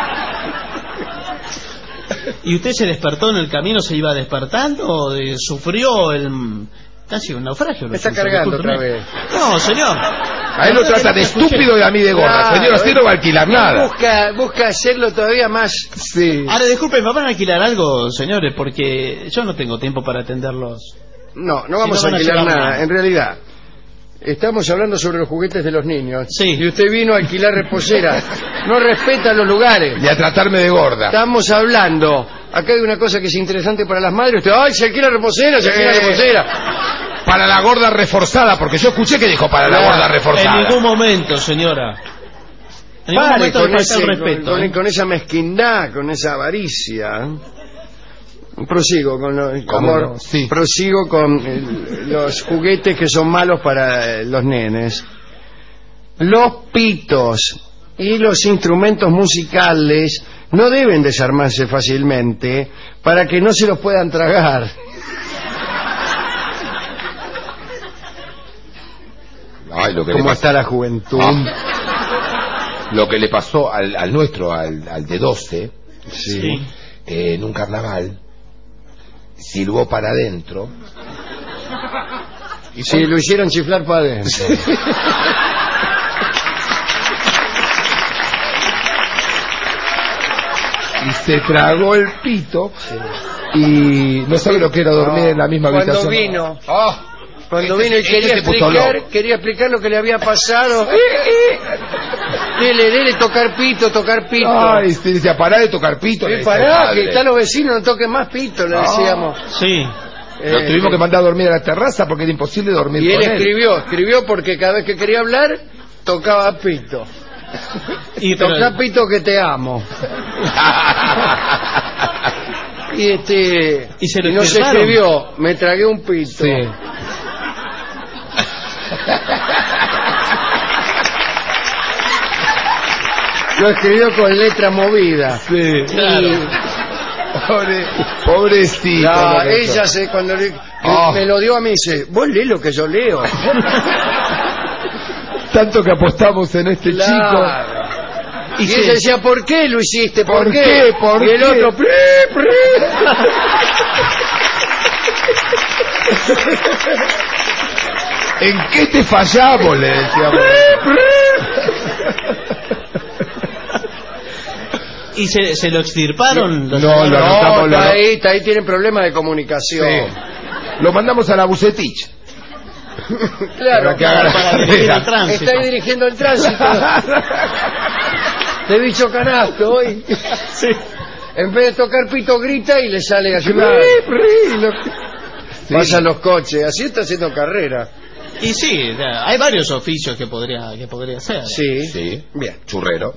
¿Y usted se despertó en el camino, se iba despertando o sufrió casi un naufragio? Me está cargando otra vez. No, señor. A él lo trata de estúpido y a mí de gorda. Señor, usted no va a alquilar nada. Busca hacerlo todavía más. Sí. Ahora, disculpen, ¿me van a alquilar algo, señores? Porque yo no tengo tiempo para atenderlos. No vamos a alquilar nada. En realidad, estamos hablando sobre los juguetes de los niños. Sí. Y usted vino a alquilar reposera. No respeta los lugares. Y a tratarme de gorda. Estamos hablando. Acá hay una cosa que es interesante para las madres. Usted, se alquila reposera, se alquila reposera. Para la gorda reforzada, porque yo escuché que dijo para la gorda reforzada. En ningún momento, señora. En ningún momento con, le falta el respeto. Con esa mezquindad, con esa avaricia. Prosigo con prosigo con los juguetes que son malos para los nenes. Los pitos y los instrumentos musicales no deben desarmarse fácilmente para que no se los puedan tragar. Ay, lo que ¿Cómo está la juventud? Lo que le pasó al nuestro, al de 12, sí. En un carnaval, silbó para adentro. Y si lo hicieron chiflar para adentro. Y se tragó el pito, y no sabe lo que era dormir en la misma habitación. Cuando vino y quería explicar lo que le había pasado. Dele, tocar pito. Ay, se decía, pará de tocar pito. Pará, que están los vecinos, no toquen más pito, le decíamos. Sí. Lo tuvimos que mandar a dormir a la terraza porque era imposible dormir y con él. Escribió porque cada vez que quería hablar, tocaba pito. Y toca pito que te amo. Y no se escribió, me tragué un pito. Sí. Lo escribió con letra movida. Sí, claro. Pobrecito. Ella cuando me lo dio a mí, dice, vos lees lo que yo leo. Tanto que apostamos en este chico. Y ella decía, ¿por qué lo hiciste? ¿Por qué? Y el otro, ¿en qué te fallamos? Le decíamos. ¿Y se lo extirparon? No, lo anotamos. Ahí tienen problemas de comunicación. Sí. Lo mandamos a la Bucetich. Claro, para dirigir el tránsito. Está dirigiendo el tránsito. De bicho canasto hoy. Sí. En vez de tocar pito, grita y le sale así. Pasan los coches, así está haciendo carrera. Y sí, hay varios oficios que podría hacer. Sí. Bien, churrero.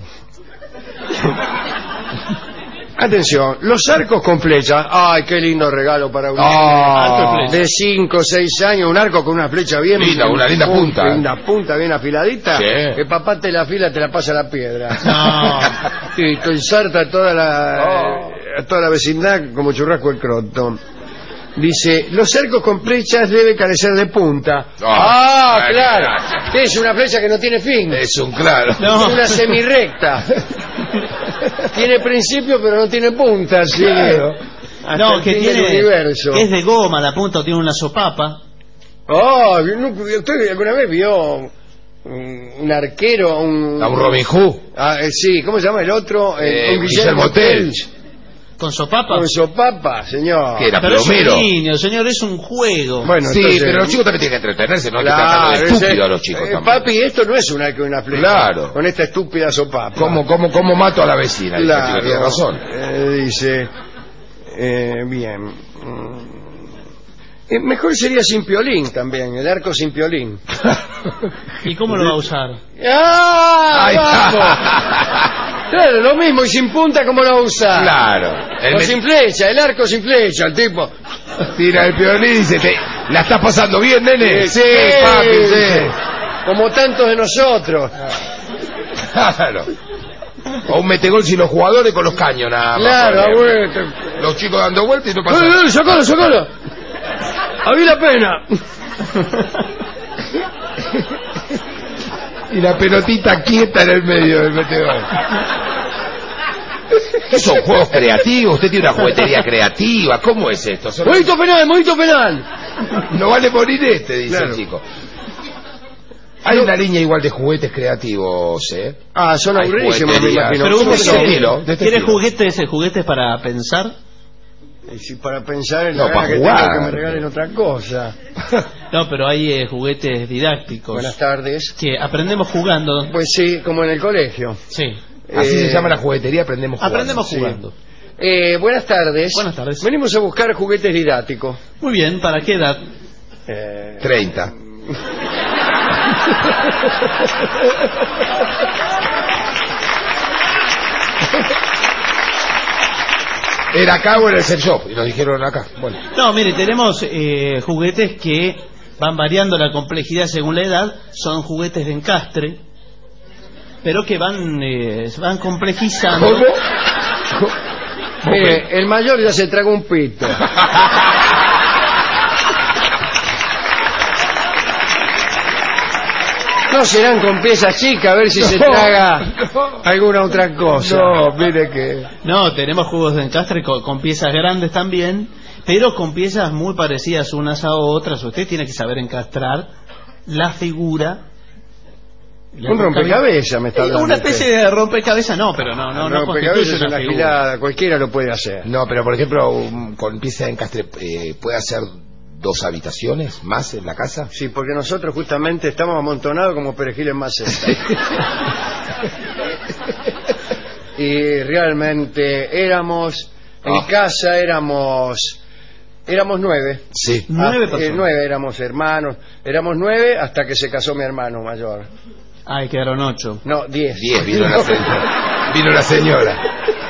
Atención, los arcos con flecha. Ay, qué lindo regalo para un niño de 5 o 6 años. Un arco con una flecha bien linda, una linda punta. Linda punta, bien afiladita. Sí. Que papá te la afila, te la pasa la piedra. No. Y te inserta a toda la vecindad como churrasco el croto. Dice, los cercos con flechas debe carecer de punta. Ay, Claro. gracias. ¿Qué es una flecha que no tiene fin? Es un claro. Es una semirrecta. Tiene principio pero no tiene punta, sí. Hasta No, el que fin del tiene, universo. que es de goma, la punta, o tiene una sopapa. Oh, ¿usted alguna vez vio un arquero, un Robin Hood? Sí, ¿cómo se llama el otro? Un Guillermo Tell. ¿Con sopapa? Con sopapa, señor. Que era Pero es plomero. un niño, señor, es un juego. Bueno, Sí, entonces, pero los chicos también tienen que entretenerse, no hay que claro, tratar de estúpido a los chicos también. papi, esto no es un arco y una flecha. Claro. Con esta estúpida sopapa. ¿Cómo mato a la vecina? Dice el chico, tiene razón. Dice, bien. Mejor sería sin piolín también, el arco sin piolín. ¿Y cómo lo va a usar? ¡Ah! ¡Vamos! Claro, lo mismo, y sin punta, ¿cómo lo va a usar? Claro. O sin flecha, el arco sin flecha, el tipo. Tira el piolín y dice, ¿la estás pasando bien, nene? Sí, papi, sí. Como tantos de nosotros. Claro. O un metegol sin los jugadores con los caños, nada más. Claro, por ejemplo. abuelo. Los chicos dando vueltas y no pasa nada. ¡Sacalo! ¡A mí la pena! Y la pelotita quieta en el medio del metegol. ¿Qué son juegos creativos? Usted tiene una juguetería creativa. ¿Cómo es esto? ¡Movito penal! No vale morir dice Claro. el chico. Hay una línea igual de juguetes creativos, ¿eh? Son Hay aburridísimos, me jugueterías. imagino. Pero ¿Cómo uno se quiere, estilo? De este ¿quiere estilo. juguetes para pensar? Y si para pensar en No, la para gana que jugar. tengo que me regalen otra cosa. No, pero hay juguetes didácticos. Buenas tardes. Que aprendemos jugando. Pues sí, como en el colegio. Sí. Así se llama la juguetería, aprendemos jugando. Aprendemos sí. jugando. Buenas tardes. Buenas tardes. Venimos a buscar juguetes didácticos. Muy bien, ¿para qué edad? 30. ¿Era acá o en el sex shop? Y nos dijeron acá. Bueno. No, mire, tenemos juguetes que van variando la complejidad según la edad. Son juguetes de encastre, pero que van complejizando. ¿Cómo? Mire, el mayor ya se traga un pito. No serán con piezas chicas, a ver si se traga alguna otra cosa. No, mire que... No, tenemos juegos de encastre con piezas grandes también, pero con piezas muy parecidas unas a otras. Usted tiene que saber encastrar la figura. Un rompecabezas me está hablando. Una especie de rompecabezas, no, pero no rompecabezas constituye es una una figura. gilada, cualquiera lo puede hacer. No, pero por ejemplo, con pieza de encastre, ¿puede hacer 2 habitaciones más en la casa? Sí, porque nosotros justamente estamos amontonados como perejil en maceta. Y realmente éramos, en casa éramos 9. Sí. 9 personas. 9 éramos hermanos. Éramos 9 hasta que se casó mi hermano mayor. Ay, quedaron 8. No, 10. 10, vino la señora. Vino la señora.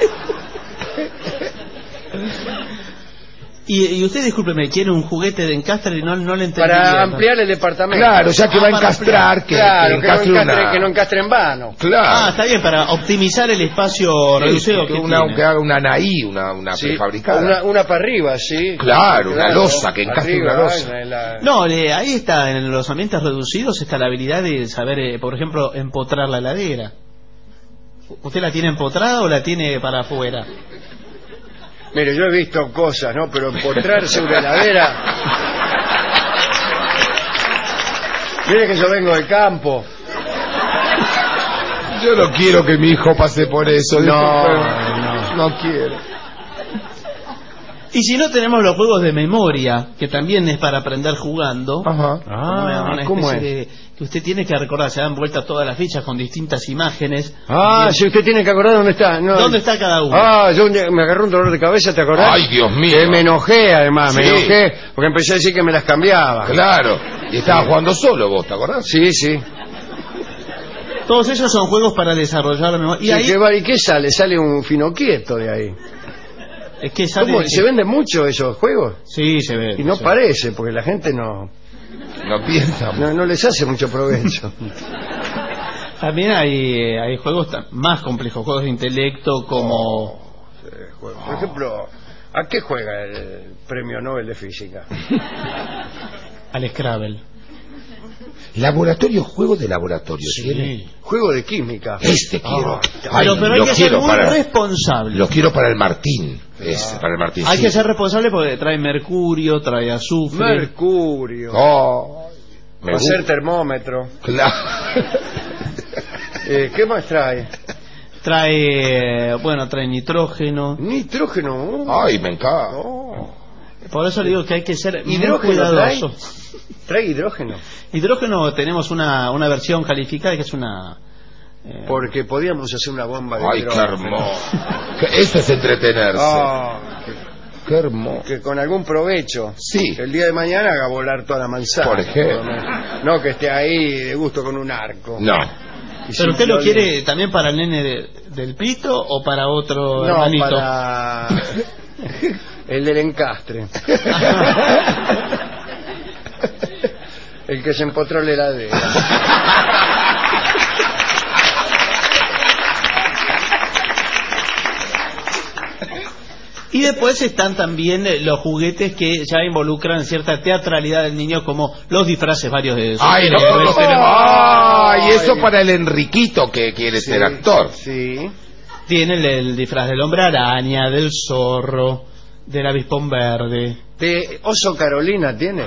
Y usted, discúlpeme, quiere un juguete de encastre y no le entendí. Para ampliar el departamento. Claro, ya que va a para encastrar, que Claro, encastre que no encastre en vano. Claro. Está bien, para optimizar el espacio reducido que tiene. que haga una anaí, una Sí, prefabricada. una para arriba, sí. Claro, una losa, que encastre Arriba, una losa. No, ahí está, en los ambientes reducidos está la habilidad de saber, por ejemplo, empotrar la heladera. ¿Usted la tiene empotrada o la tiene para afuera? Mire, yo he visto cosas, ¿no? Pero empotrarse una heladera. Mire que yo vengo del campo. Yo no quiero que mi hijo pase por eso. No quiero. Y si no, tenemos los juegos de memoria, que también es para aprender jugando. Ajá. Una ¿cómo especie de que usted tiene que recordar, se dan vueltas todas las fichas con distintas imágenes. Si usted tiene que acordar dónde está. No. ¿Dónde está cada uno? Yo me agarró un dolor de cabeza, ¿te acordás? Ay, Dios mío. Que me enojé, además, Sí. me enojé, porque empecé a decir que me las cambiaba. Claro. Y estaba jugando solo vos, ¿te acordás? Sí, sí. Todos esos son juegos para desarrollar la memoria. Y Sí, ahí ¿y qué sale? Sale un finoquieto de ahí. es que sale ¿Cómo? ¿Se venden mucho esos juegos? Sí, se ve. Y no parece, porque la gente no piensa. No les hace mucho provecho. También hay juegos más complejos, juegos de intelecto como... Por ejemplo, ¿A qué juega el premio Nobel de Física? Al Scrabble. Laboratorio, juego de laboratorio. Sí. ¿Tiene? Juego de química. Quiero. Pero hay que ser muy responsable. Lo quiero para el Martín. Para el Martín. Hay que ser responsable porque trae mercurio, trae azufre. Mercurio. Me Va a ser gusta. termómetro. Claro. ¿Qué más trae? Trae nitrógeno. Nitrógeno. Ay, me encanta. Por eso le digo que hay que ser muy ¿Hidrógeno cuidadoso. Trae hidrógeno. Hidrógeno tenemos una versión calificada que es una... Porque podíamos hacer una bomba de Ay, qué hidrógeno. hermoso. Eso es entretenerse. Qué hermoso. Que con algún provecho. Sí. Que el día de mañana haga volar toda la manzana. Por ejemplo. No que esté ahí de gusto con un arco. No. ¿Pero usted lo quiere también para el nene del pito o para otro No, hermanito? para el del encastre. El que se empotró la heladera. Y después están también los juguetes que ya involucran cierta teatralidad del niño, como los disfraces varios de esos. Ay, nosotros tenemos. Ay, eso para el Enriquito que quiere ser actor. Sí. Tienen el disfraz del hombre araña, del zorro, del avispón verde. ¿De oso Carolina tiene?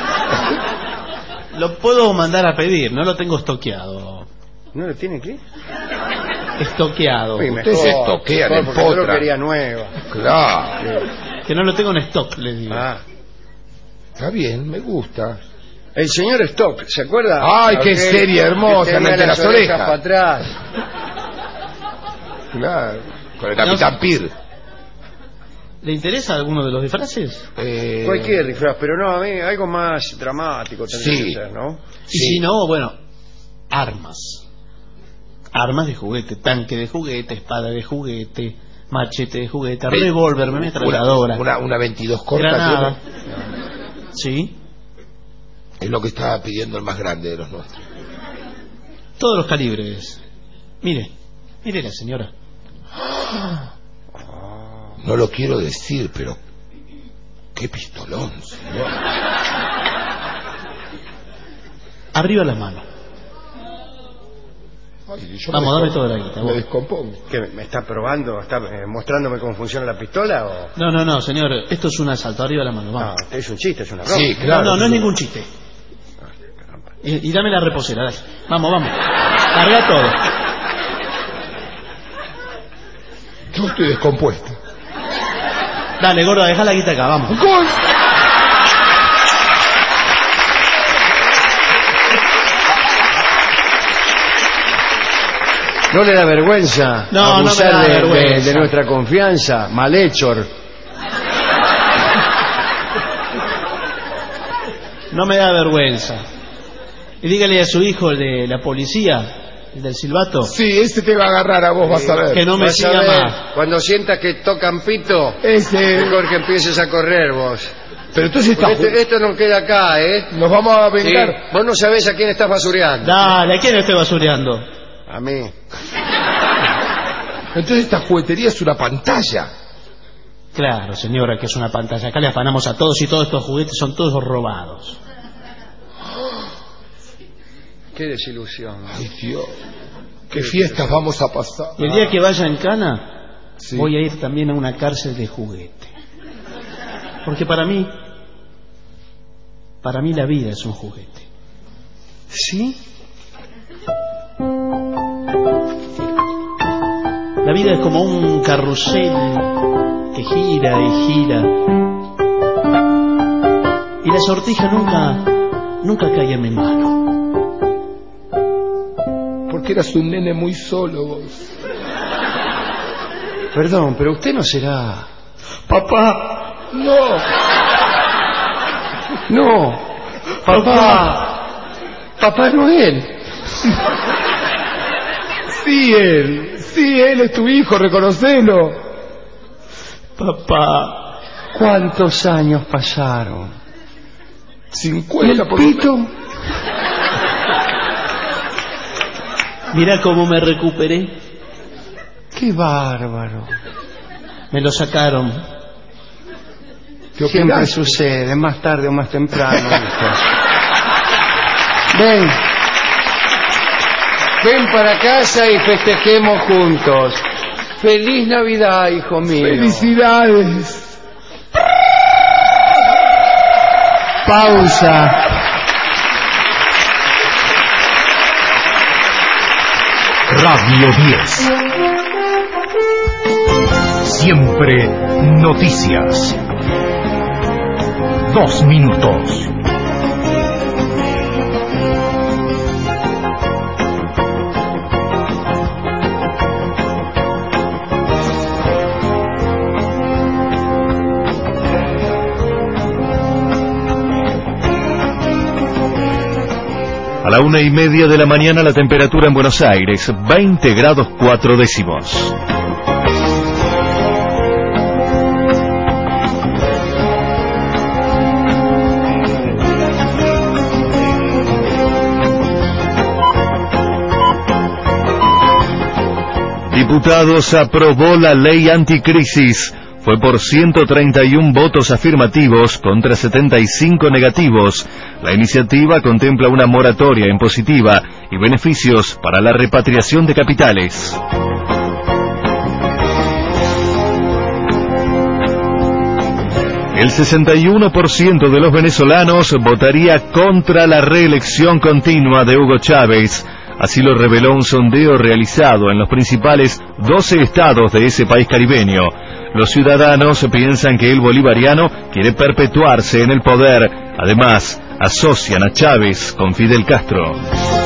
Lo puedo mandar a pedir, no lo tengo estoqueado. ¿No lo tiene qué? Estoqueado. Uy, Ustedes se estoquean en porque yo lo potra. quería nueva. Claro. Que no lo tengo en stock, les digo. Está bien, me gusta. El señor Stock, ¿se acuerda? Ay, qué Aquel serie hermosa, que tenía mente las orejas. para atrás. Claro. Con el Capitán Pir. ¿Le interesa alguno de los disfraces? Cualquier disfraz, pero no, a mí algo más dramático tendría Sí. que ser, ¿no? Y si no, bueno, armas. Armas de juguete, tanque de juguete, espada de juguete, machete de juguete, revólver, ametralladora. Una 22 corta. Granada. ¿Tiene? Sí. Es lo que estaba pidiendo el más grande de los nuestros. Todos los calibres. Mire la señora. No lo quiero decir, pero qué pistolón, señor. Arriba las manos. Ay, yo Vamos, dame toda la guita. Me descompongo. ¿Qué, me está probando? ¿Está mostrándome cómo funciona la pistola? O... No, señor, esto es un asalto. Arriba las manos, vamos. No, es un chiste, es una broma. Sí, claro. No es ningún chiste. Y dame la reposera, dale. Vamos. Carga todo. Yo estoy descompuesto. Dale, gorda, deja la guita acá, vamos. ¡Gol! ¿No le da vergüenza No, abusar no me da vergüenza. de nuestra confianza? Malhechor. No me da vergüenza. Y dígale a su hijo, el de la policía, el del silbato, Sí, ese te va a agarrar a vos, vas a ver. que no me Vas a siga ver, más. cuando sientas que tocan pito, Ese. mejor que empieces a correr vos. Pero entonces está... Porque esto no queda acá, ¿eh? Nos vamos a Sí, vengar. vos no sabés a quién estás basureando. Dale, ¿a quién estoy basureando? A mí. Entonces esta juguetería es una pantalla. Claro, señora, que es una pantalla. Acá le afanamos a todos y todos estos juguetes son todos robados. Qué desilusión. Ay, Dios. ¿Qué fiestas vamos a pasar? Y el día que vaya en Cana, Sí. voy a ir también a una cárcel de juguete. Porque para mí la vida es un juguete. ¿Sí? La vida es como un carrusel que gira y gira. Y la sortija nunca cae en mi mano. Porque eras un nene muy solo vos. Perdón, pero usted no será... Papá, no. No. Papá. Papá Noel. Sí, él es tu hijo, reconocelo. Papá. ¿Cuántos años pasaron? 50 por Pito. Mira cómo me recuperé. Qué bárbaro. Me lo sacaron. Siempre sucede, más tarde o más temprano. Ven para casa y festejemos juntos. Feliz Navidad, hijo mío. Felicidades. Pausa. Radio 10. Siempre noticias. 2 minutos. A la 1:30 de la mañana la temperatura en Buenos Aires, 20 grados 4 décimos. Diputados aprobó la ley anticrisis. Fue por 131 votos afirmativos contra 75 negativos. La iniciativa contempla una moratoria impositiva y beneficios para la repatriación de capitales. El 61% de los venezolanos votaría contra la reelección continua de Hugo Chávez. Así lo reveló un sondeo realizado en los principales 12 estados de ese país caribeño. Los ciudadanos piensan que el bolivariano quiere perpetuarse en el poder. Además, asocian a Chávez con Fidel Castro.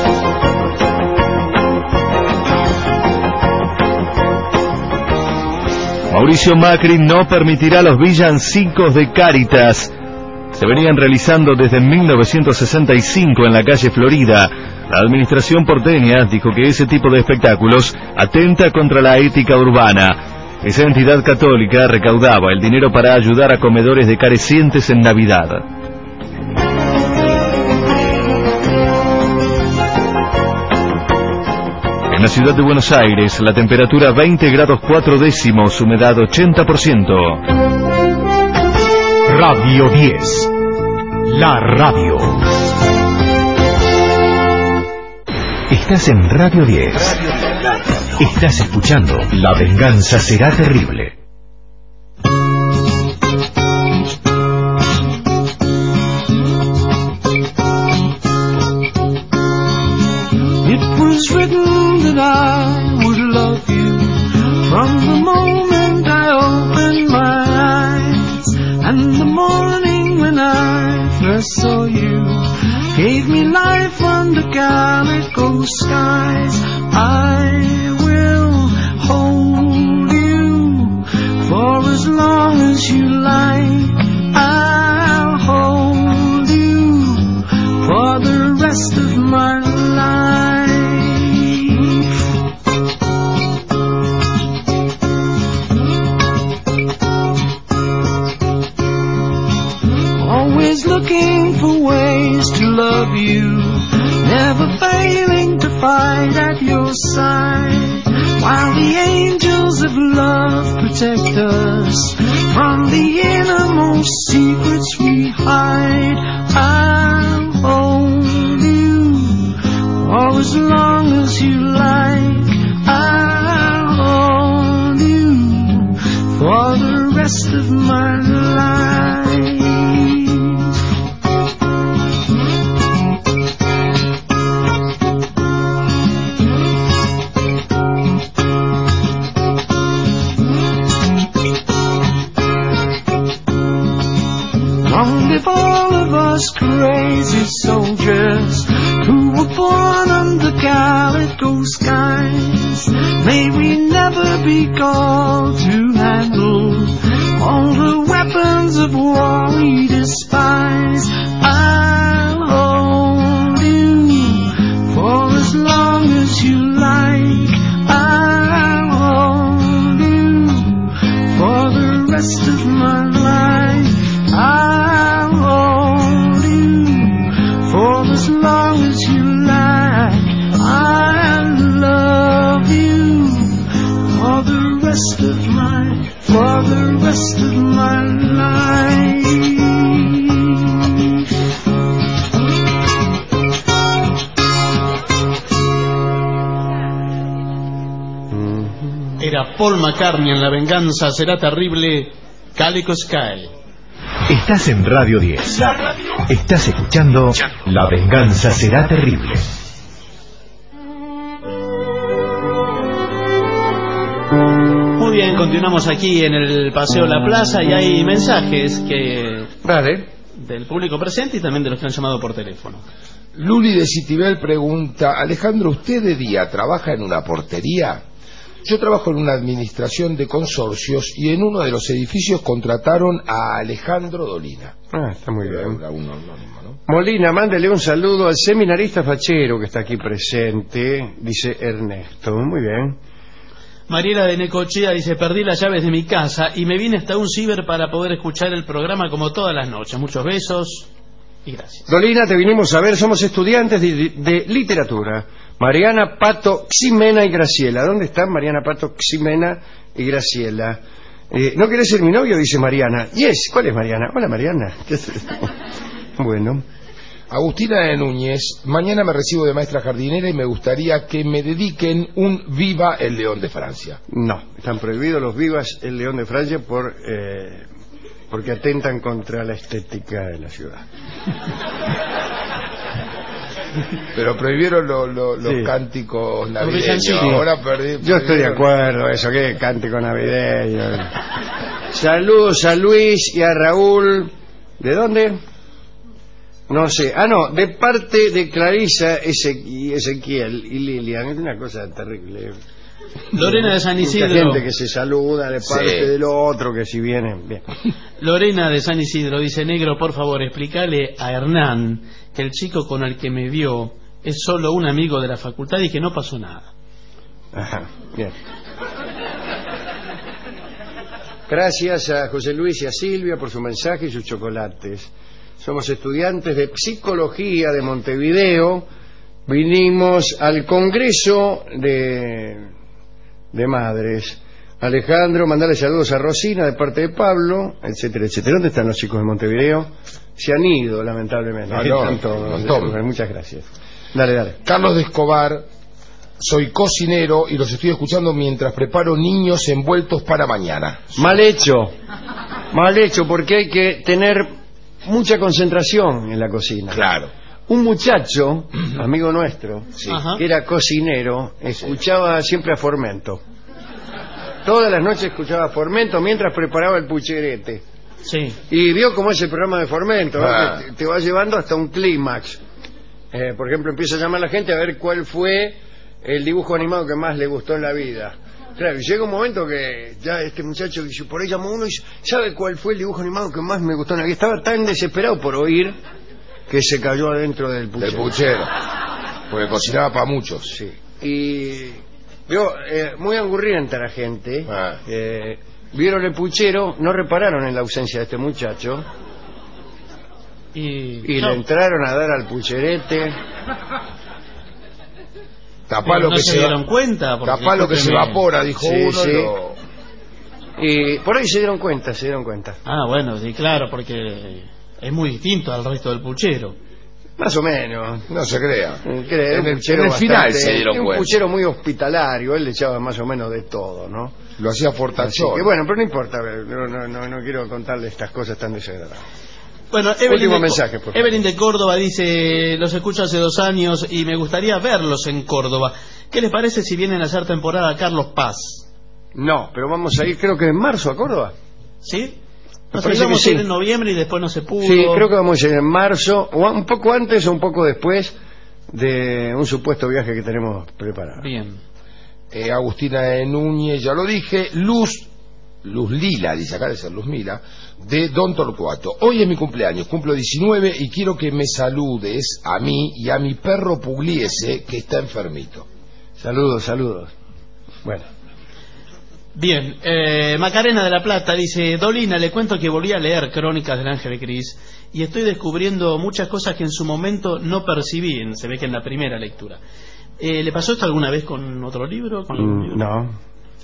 Mauricio Macri no permitirá los villancicos de Cáritas. Se venían realizando desde 1965 en la calle Florida. La administración porteña dijo que ese tipo de espectáculos atenta contra la ética urbana. Esa entidad católica recaudaba el dinero para ayudar a comedores de carecientes en Navidad. En la ciudad de Buenos Aires, la temperatura 20 grados 4 décimos, humedad 80%. Radio 10. La radio. Estás en Radio 10. Estás escuchando La venganza será terrible. It was written that I would love you from the moment I opened my eyes, and the morning when I first saw you gave me life under calico skies. I will hold you for as long as you like. I'll hold you for the rest of my life. Always looking for ways to love you, never failing to fight at your side, while the angels of love protect us from the innermost secrets we hide. I'll hold you for as long as you like. I'll hold you for the rest of my life. All of us crazy soldiers who were born under calico skies, may we never be called to handle all the a Paul McCartney en La venganza será terrible, Calico Sky. Estás en Radio 10. Estás escuchando La venganza será terrible. Muy bien, continuamos aquí en el Paseo La Plaza y hay mensajes que del público presente y también de los que han llamado por teléfono. Luli de Citibel pregunta: Alejandro, ¿usted de día trabaja en una portería? Yo trabajo en una administración de consorcios y en uno de los edificios contrataron a Alejandro Dolina. Está muy bien. Molina, mándele un saludo al seminarista fachero que está aquí presente, dice Ernesto. Muy bien. Mariela de Necochea dice: perdí las llaves de mi casa y me vine hasta un ciber para poder escuchar el programa como todas las noches. Muchos besos y gracias. Dolina, te vinimos a ver, somos estudiantes de literatura. Mariana, Pato, Ximena y Graciela. ¿Dónde están Mariana, Pato, Ximena y Graciela? ¿No querés ser mi novio? Dice Mariana. Yes, ¿cuál es Mariana? Hola Mariana. Bueno. Agustina de Núñez: mañana me recibo de maestra jardinera y me gustaría que me dediquen un Viva el León de Francia. No, están prohibidos los Vivas el León de Francia porque atentan contra la estética de la ciudad. Pero prohibieron los cánticos navideños. Ahora Yo estoy de acuerdo, eso que cántico navideño. Saludos a Luis y a Raúl. ¿De dónde? No sé. De parte de Clarisa Ezequiel y Lilian. Es una cosa terrible. Lorena de San Isidro. Mucha gente que se saluda de parte del otro, que si vienen. Bien. Lorena de San Isidro dice: negro, por favor, explícale a Hernán que el chico con el que me vio es solo un amigo de la facultad y que no pasó nada. Ajá, bien. Gracias a José Luis y a Silvia por su mensaje y sus chocolates. Somos estudiantes de psicología de Montevideo. Vinimos al Congreso de Madres. Alejandro, mandale saludos a Rosina de parte de Pablo, etcétera, etcétera. ¿Dónde están los chicos de Montevideo? Se han ido, lamentablemente. Muchas gracias. Dale. Carlos de Escobar: soy cocinero y los estoy escuchando mientras preparo niños envueltos para mañana. Mal hecho, porque hay que tener mucha concentración en la cocina. Claro. Un muchacho, amigo nuestro, que era cocinero, escuchaba siempre a Formento. Todas las noches escuchaba a Formento mientras preparaba el pucherete. Sí. Y vio cómo es el programa de Formento, ¿no? Te va llevando hasta un clímax. Por ejemplo, empieza a llamar a la gente a ver cuál fue el dibujo animado que más le gustó en la vida. Claro, y llega un momento que ya este muchacho dice, por ahí llamó uno y dice: ¿sabe cuál fue el dibujo animado que más me gustó en la vida? Estaba tan desesperado por oír que se cayó adentro del puchero. Del puchero. Porque cocinaba para muchos. Sí. Y vio, muy angurrienta la gente. Vieron el puchero, no repararon en la ausencia de este muchacho. Y le entraron a dar al pucherete. Tapá lo que se dieron cuenta. Tapá lo que se evapora, dijo uno. Sí. Y por ahí se dieron cuenta. Ah, bueno, sí, claro, porque es muy distinto al resto del puchero. Más o menos. No se crea. En el final se dieron cuenta. Un puchero muy hospitalario, él le echaba más o menos de todo, ¿no? Lo hacía fortachón. Que bueno, pero no importa, no quiero contarle estas cosas tan desagradables. Bueno, Evelyn de Córdoba dice: los escucho hace 2 años y me gustaría verlos en Córdoba. ¿Qué les parece si vienen a hacer temporada Carlos Paz? No, pero vamos a ir, creo que en marzo a Córdoba. ¿Sí? Nos íbamos a ir en noviembre y después no se pudo. Sí, creo que vamos a ir en marzo, o un poco antes o un poco después de un supuesto viaje que tenemos preparado. Bien. Agustina de Núñez, ya lo dije. Luz Lila, dice acá, de ser Luz Mila, de Don Torcuato: hoy es mi cumpleaños, cumplo 19 y quiero que me saludes a mí y a mi perro Pugliese, que está enfermito. Saludos. Bueno. Bien, Macarena de la Plata dice: Dolina, le cuento que volví a leer Crónicas del Ángel Gris y estoy descubriendo muchas cosas que en su momento no percibí, se ve que en la primera lectura. ¿Le pasó esto alguna vez con otro libro? No.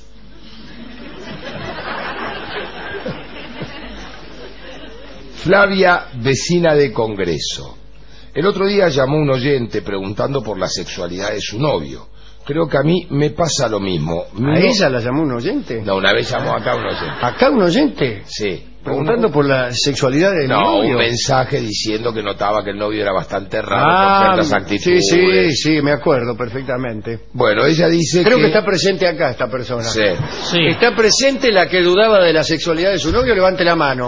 Flavia, vecina de Congreso: el otro día llamó un oyente preguntando por la sexualidad de su novio. Creo que a mí me pasa lo mismo. ¿A ella la llamó un oyente? No, una vez llamó acá un oyente. ¿Acá un oyente? Sí. Preguntando por la sexualidad del novio. Un mensaje diciendo que notaba que el novio era bastante raro por ciertas actitudes. Sí, me acuerdo perfectamente. Bueno, ella dice Creo que está presente acá esta persona. Sí. Está presente la que dudaba de la sexualidad de su novio, levante la mano.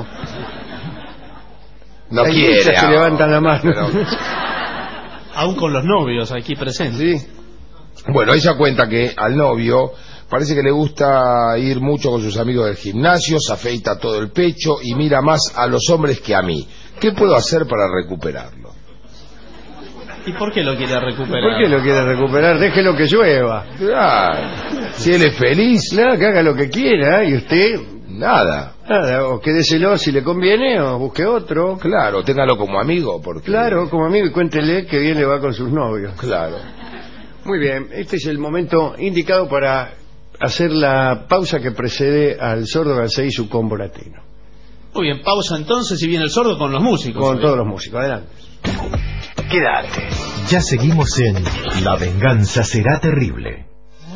No Hay quiere. muchas que levantan la mano. Pero... Aún con los novios aquí presentes. Sí. Bueno, ella cuenta que al novio parece que le gusta ir mucho con sus amigos del gimnasio, se afeita todo el pecho y mira más a los hombres que a mí. ¿Qué puedo hacer para recuperarlo? ¿Y por qué lo quiere recuperar? ¿Por qué lo quiere recuperar? Déjelo que llueva. Claro. Si él es feliz, claro, que haga lo que quiera y usted... Nada, o quédeselo si le conviene o busque otro. Claro, téngalo como amigo. Claro, como amigo y cuéntele que bien le va con sus novios. Claro. Muy bien, este es el momento indicado para hacer la pausa que precede al Sordo Garcés y su combo latino. Muy bien, pausa entonces y viene el Sordo con los músicos. Con todos los músicos, adelante. Quédate. Ya seguimos en La venganza será terrible.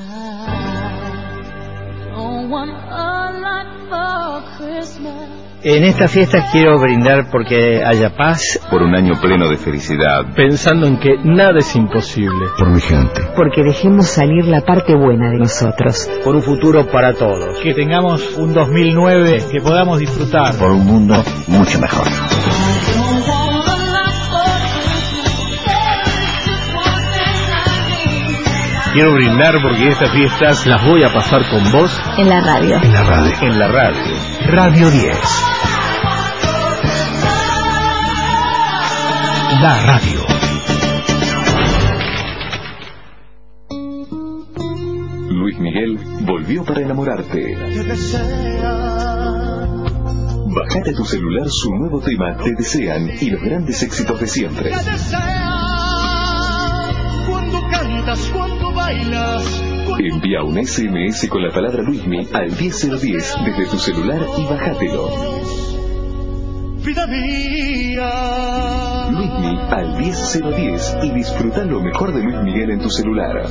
En esta fiesta quiero brindar porque haya paz. Por un año pleno de felicidad. Pensando en que nada es imposible. Por mi gente. Porque dejemos salir la parte buena de nosotros. Por un futuro para todos. Que tengamos un 2009 que podamos disfrutar. Por un mundo mucho mejor. Quiero brindar porque estas fiestas las voy a pasar con vos. En la radio. En la radio. En la radio. Radio 10. La radio. Luis Miguel volvió para enamorarte. Bájate a tu celular su nuevo tema Te Desean y los grandes éxitos de siempre. Cuando bailas. Envía un SMS con la palabra Luismi al 10010 desde tu celular y bájatelo. Vida mía. Luismi al 10010 y disfruta lo mejor de Luis Miguel en tu celular.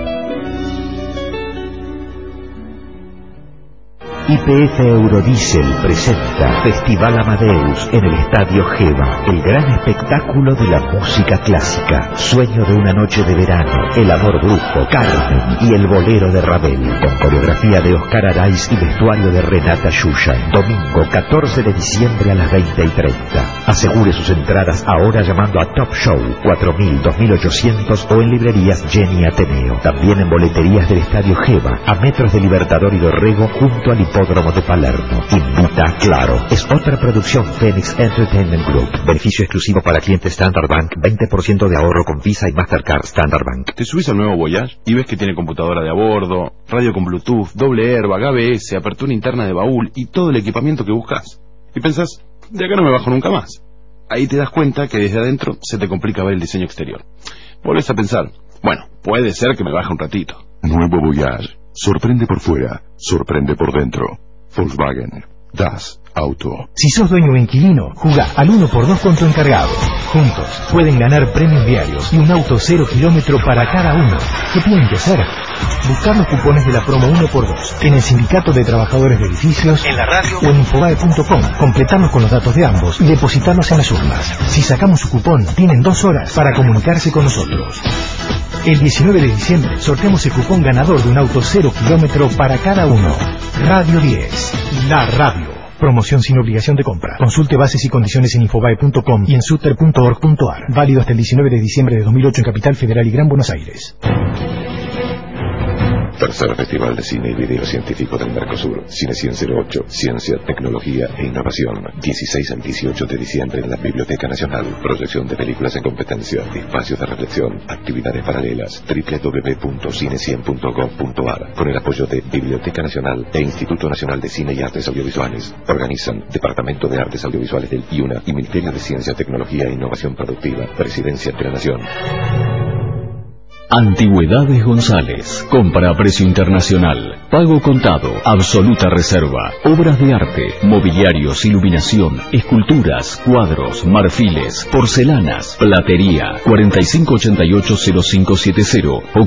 YPF Eurodiesel presenta Festival Amadeus en el Estadio Geva, el gran espectáculo de la música clásica. Sueño de una noche de verano, El amor brujo, Carmen y el bolero de Ravel, con coreografía de Oscar Araiz y vestuario de Renata Yuya. Domingo 14 de diciembre a las 20:30. Asegure sus entradas ahora llamando a Top Show 4000, 2800 o en librerías Jenny Ateneo. También en boleterías del Estadio Geva, a metros de Libertador y Dorrego, junto al Hipódromo de Palermo. Invita Claro. Es otra producción Phoenix Entertainment Group. Beneficio exclusivo para clientes Standard Bank. 20% de ahorro con Visa y Mastercard Standard Bank. Te subís al nuevo Voyage y ves que tiene computadora de a bordo, radio con Bluetooth, doble airbag, ABS, apertura interna de baúl y todo el equipamiento que buscas. Y pensás, de acá no me bajo nunca más. Ahí te das cuenta que desde adentro se te complica ver el diseño exterior. Volvés a pensar, bueno, puede ser que me baje un ratito. Nuevo Voyage. Sorprende por fuera, sorprende por dentro. Volkswagen. Das Auto. Si sos dueño o inquilino, jugá al 1x2 con tu encargado. Juntos pueden ganar premios diarios y un auto 0 kilómetro para cada uno. ¿Qué tienen que hacer? Buscar los cupones de la promo 1x2 en el Sindicato de Trabajadores de Edificios, en la radio o en infobae.com. Completarlos con los datos de ambos y depositarlos en las urnas. Si sacamos su cupón, tienen 2 horas para comunicarse con nosotros. El 19 de diciembre sorteamos el cupón ganador de un auto 0 kilómetro para cada uno. Radio 10, la radio. Promoción sin obligación de compra. Consulte bases y condiciones en infobae.com y en suter.org.ar. Válido hasta el 19 de diciembre de 2008 en Capital Federal y Gran Buenos Aires. Tercer Festival de Cine y Video Científico del Mercosur. Cine 108, Ciencia, Tecnología e Innovación. 16 al 18 de diciembre en la Biblioteca Nacional. Proyección de películas en competencia, espacios de reflexión, actividades paralelas. www.cine100.gov.ar. Con el apoyo de Biblioteca Nacional e Instituto Nacional de Cine y Artes Audiovisuales. Organizan Departamento de Artes Audiovisuales del IUNA y Ministerio de Ciencia, Tecnología e Innovación Productiva. Presidencia de la Nación. Antigüedades González. Compra a precio internacional. Pago contado. Absoluta reserva. Obras de arte, mobiliarios, iluminación, esculturas, cuadros, marfiles, porcelanas, platería. 4588-0570 o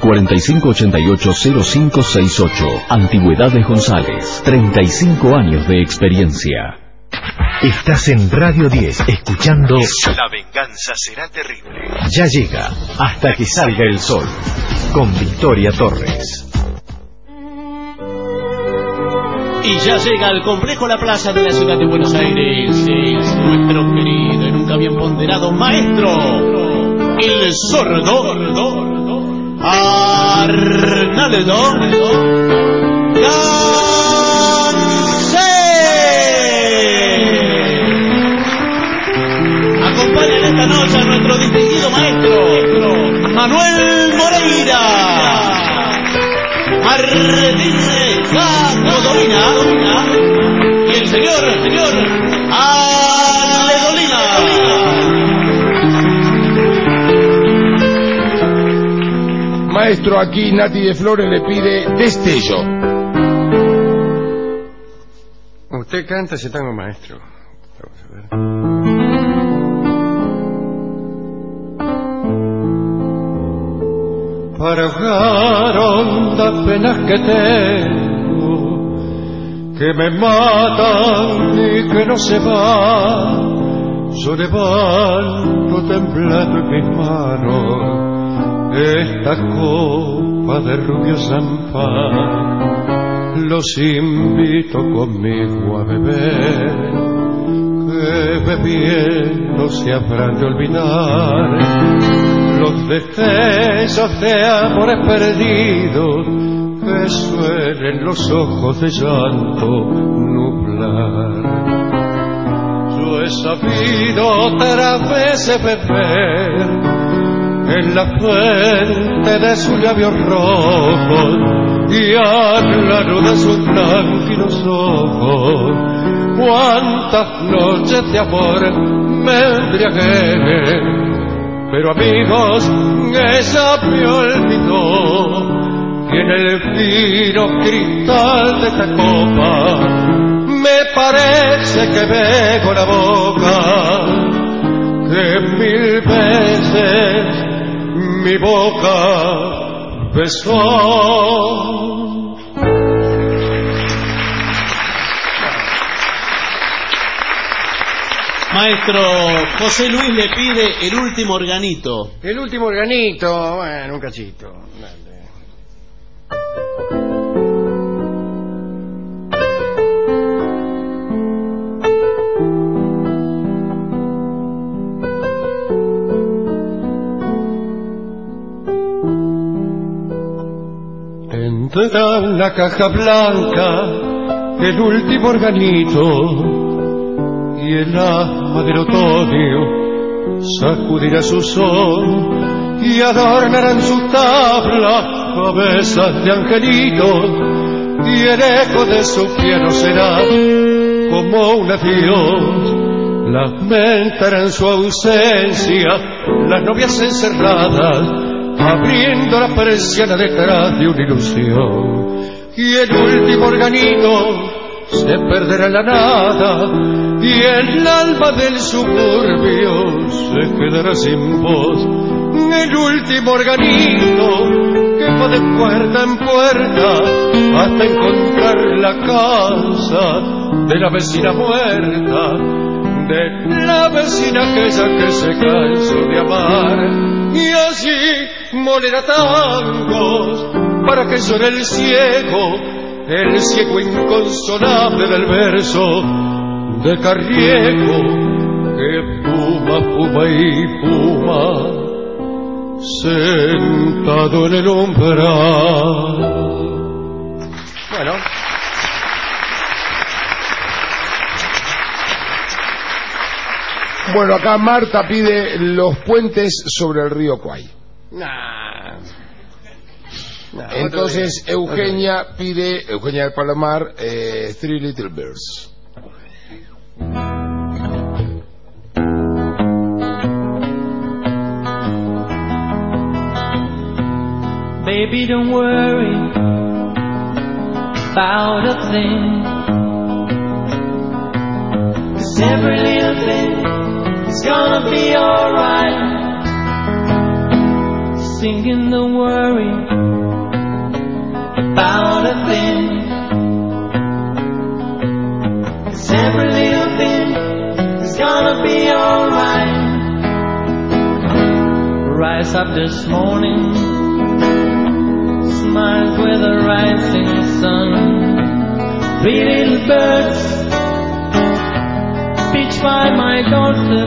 4588-0568. Antigüedades González. 35 años de experiencia. Estás en Radio 10, escuchando La venganza será terrible. Ya llega, hasta que salga el sol, con Victoria Torres. Y ya llega al complejo La Plaza de la ciudad de Buenos Aires, es nuestro querido y nunca bien ponderado maestro, el sordo Arnaldo Acompañan esta noche a nuestro distinguido maestro Manuel Moreira, Martínez Codolina y el señor Aledolina. Maestro, aquí Nati de Flores le pide Destello. Usted canta ese tango, maestro. Vamos a ver. Para ahogar hondas penas que tengo, que me matan y que no se van, yo levanto temblando en mis manos esta copa de rubio champán. Los invito conmigo a beber, que bebiendo se habrán de olvidar los destellos de amores perdidos que suelen los ojos de llanto nublar. Yo he sabido otras veces beber en la fuente de sus labios rojos y a la luz de sus tranquilos ojos. Cuántas noches de amor me embriagué, pero amigos, ella me olvidó, y en el fino cristal de esta copa me parece que veo la boca que 1000 veces mi boca besó. Maestro José Luis le pide el último organito. El último organito, bueno, un cachito. Entra en la caja blanca el último organito, y el alma del otoño sacudirá su sol y adornarán sus tablas cabezas de angelitos, y el eco de su piano será como un adiós. Lamentarán su ausencia las novias encerradas, abriendo la persiana detrás de una ilusión, y el último organito se perderá en la nada, y el alma del suburbio se quedará sin voz. El último organito que va de puerta en puerta hasta encontrar la casa de la vecina muerta, de la vecina aquella que se cansó de amar, y allí molerá tangos para que llore el ciego inconsolable del verso de Carriego, que puma y puma sentado en el umbral. Bueno, Bueno, acá Marta pide Los puentes sobre el río Kwai. Entonces Eugenia pide, Eugenia del Palomar, Three Little Birds. Baby, don't worry about a thing, 'cause every little thing is gonna be alright. Singing, don't worry about a thing, 'cause every little thing is gonna be alright. Rise up this morning, smile with the rising sun. Three little birds pitch by my doorstep,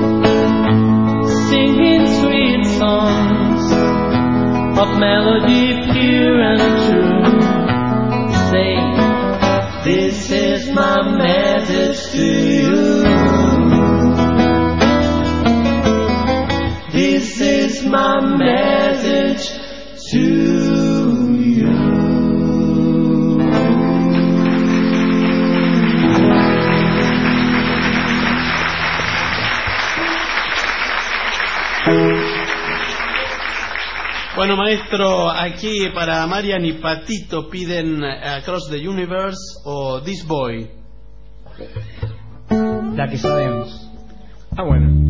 singing sweet songs of melody pure and true. Say, this is my message to you. This is my message to you. Bueno, maestro, aquí para Marian y Patito piden Across the Universe o This Boy. La que sabemos. Ah, bueno.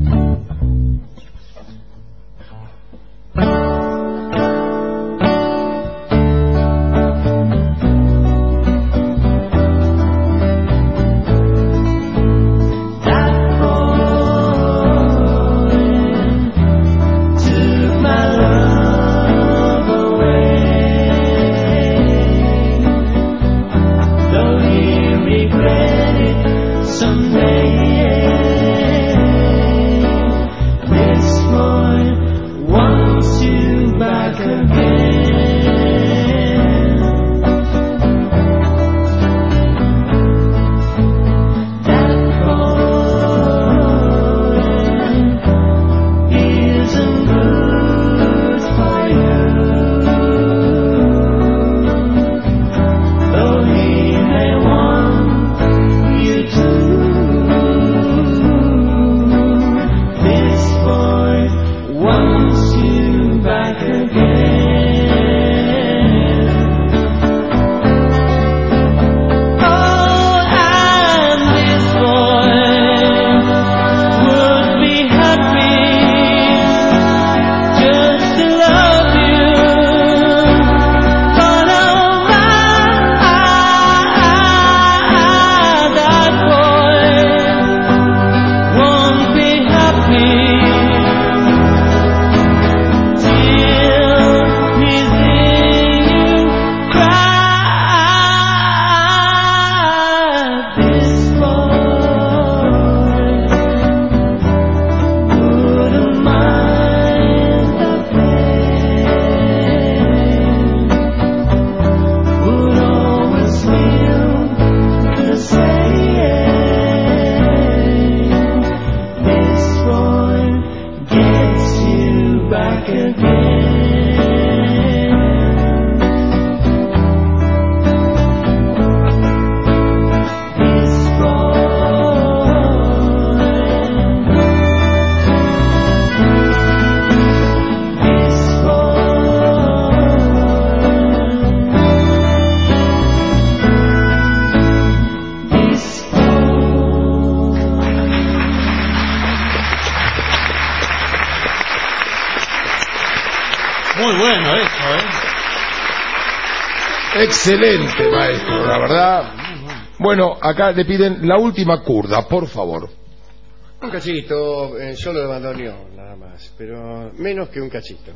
Excelente, maestro, la verdad. Bueno, acá le piden la última curda, por favor. Un cachito, solo de bandoneón, nada más, pero menos que un cachito.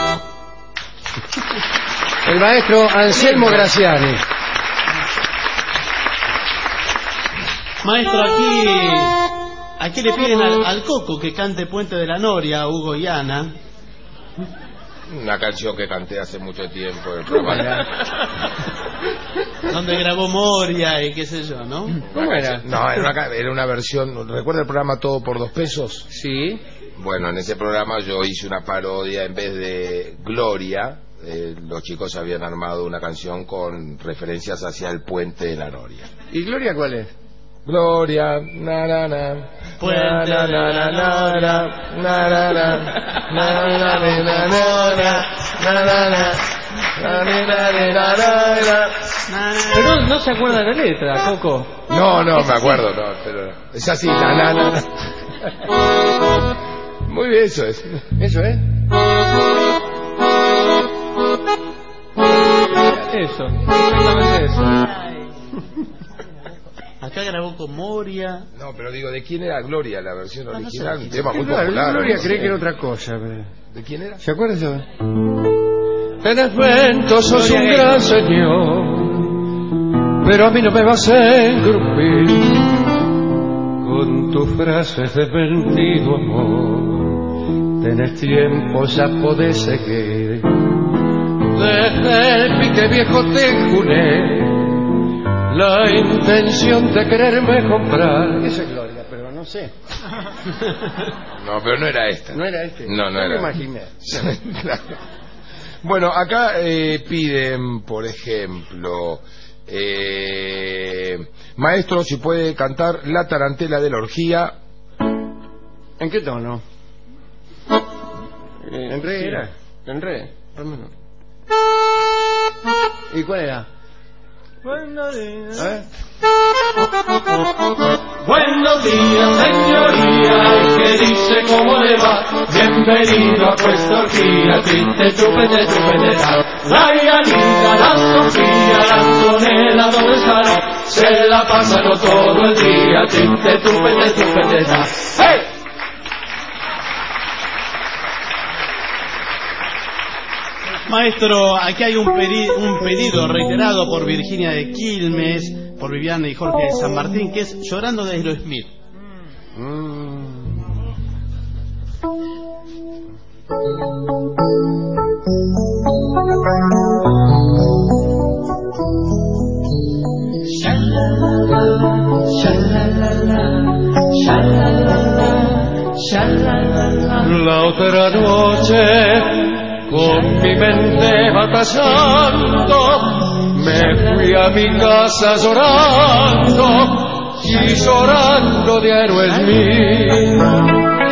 El maestro Anselmo Graciani. Maestro, aquí le piden al Coco que cante Puente de la Noria, Hugo y Ana. Una canción que canté hace mucho tiempo en el programa. Donde grabó Moria y qué sé yo, ¿no? ¿Cómo era? No, era una versión. ¿Recuerda el programa Todo por 2 pesos? Sí. Bueno, en ese programa yo hice una parodia. En vez de Gloria, los chicos habían armado una canción con referencias hacia el Puente de la Noria. ¿Y Gloria cuál es? Gloria, na na na, Puente na na na na na na na na na na. Pero no se acuerda de la letra, Coco. No, me acuerdo, no, pero es así, na na na. Muy bien, eso es. Eso es. Eso, exactamente eso. Acá grabó con Moria. No, pero digo, ¿de quién era Gloria, la versión original? sé. Un tema muy Claro, popular. Gloria ¿no? cree que era otra cosa. Pero... ¿De quién era? ¿Se acuerda eso? En efecto sos un gran señor, pero a mí no me vas a engrupir con tus frases de vendido amor. Tenés tiempo, ya podés seguir. Desde el pique viejo te juré la intención de quererme comprar. Esa es Gloria, pero no sé. No, pero no era esta. ¿No era este? No me era. imaginé. Claro. Bueno, acá piden, por ejemplo, maestro, si puede cantar La tarantela de la orgía. ¿En qué tono? ¿En re era? ¿En re? ¿Y cuál era? Buenos días. A ver. Buenos días, señoría, ¿qué dice cómo le va? Bienvenido a Puesta Orgía, triste chupete, la Yanita, la Sofía, la Antonella, ¿dónde estará? Se la pasan todo el día, triste chupete, ¡hey! Maestro, aquí hay un pedido reiterado por Virginia de Quilmes, por Viviana y Jorge de San Martín, que es Llorando de Aerosmith. La otra noche con mi mente batallando, me fui a mi casa llorando y llorando de Aerosmith.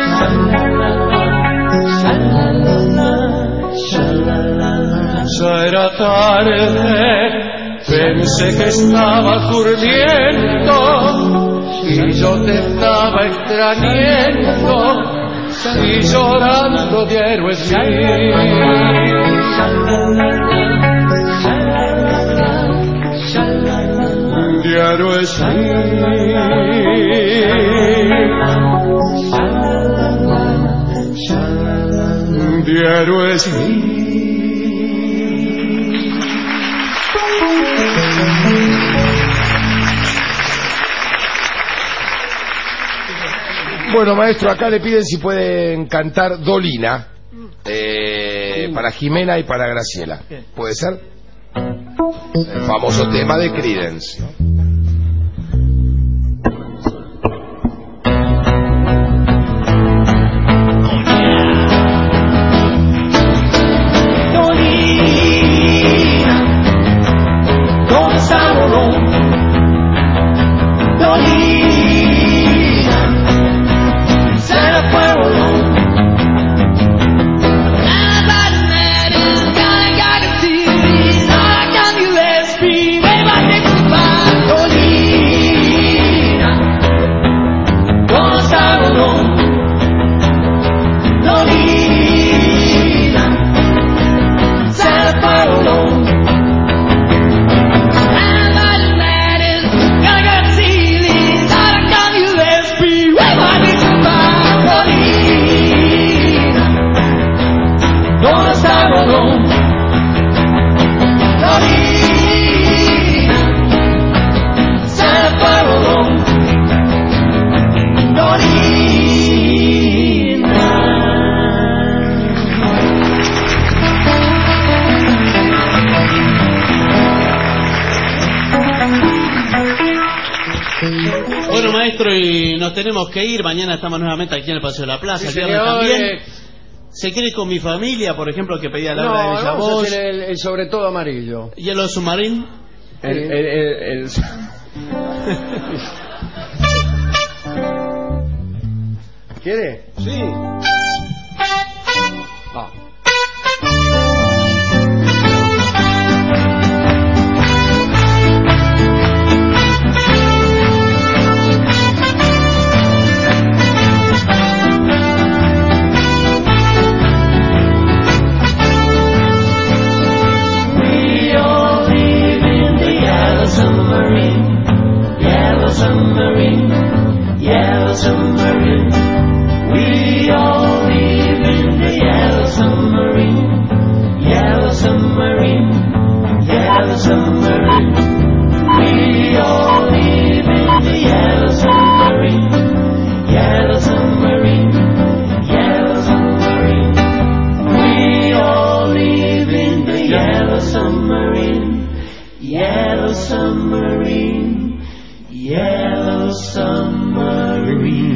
Ya era tarde, pensé que estabas durmiendo y yo te estaba extrañando y llorando de Aerosmith. De Aerosmith. De Aerosmith. Bueno, maestro, acá le piden si pueden cantar Dolina para Jimena y para Graciela. ¿Puede ser? El famoso tema de Creedence, ¿no? Bye. nos tenemos que ir. Mañana estamos nuevamente aquí en el Paseo de la Plaza. Sí, el viernes señor. también. ¿Se quiere con mi familia, por ejemplo, que pedía la hora de Bella vamos a Voz? hacer el sobre todo amarillo. ¿Y el submarín? ¿Quiere? Sí. Yellow submarine. We all live in the yellow submarine. Yellow submarine. Yellow submarine. We all live in the yellow submarine. Yellow submarine. Yellow submarine. We all live in the yellow submarine. Yellow submarine. Yellow submarine.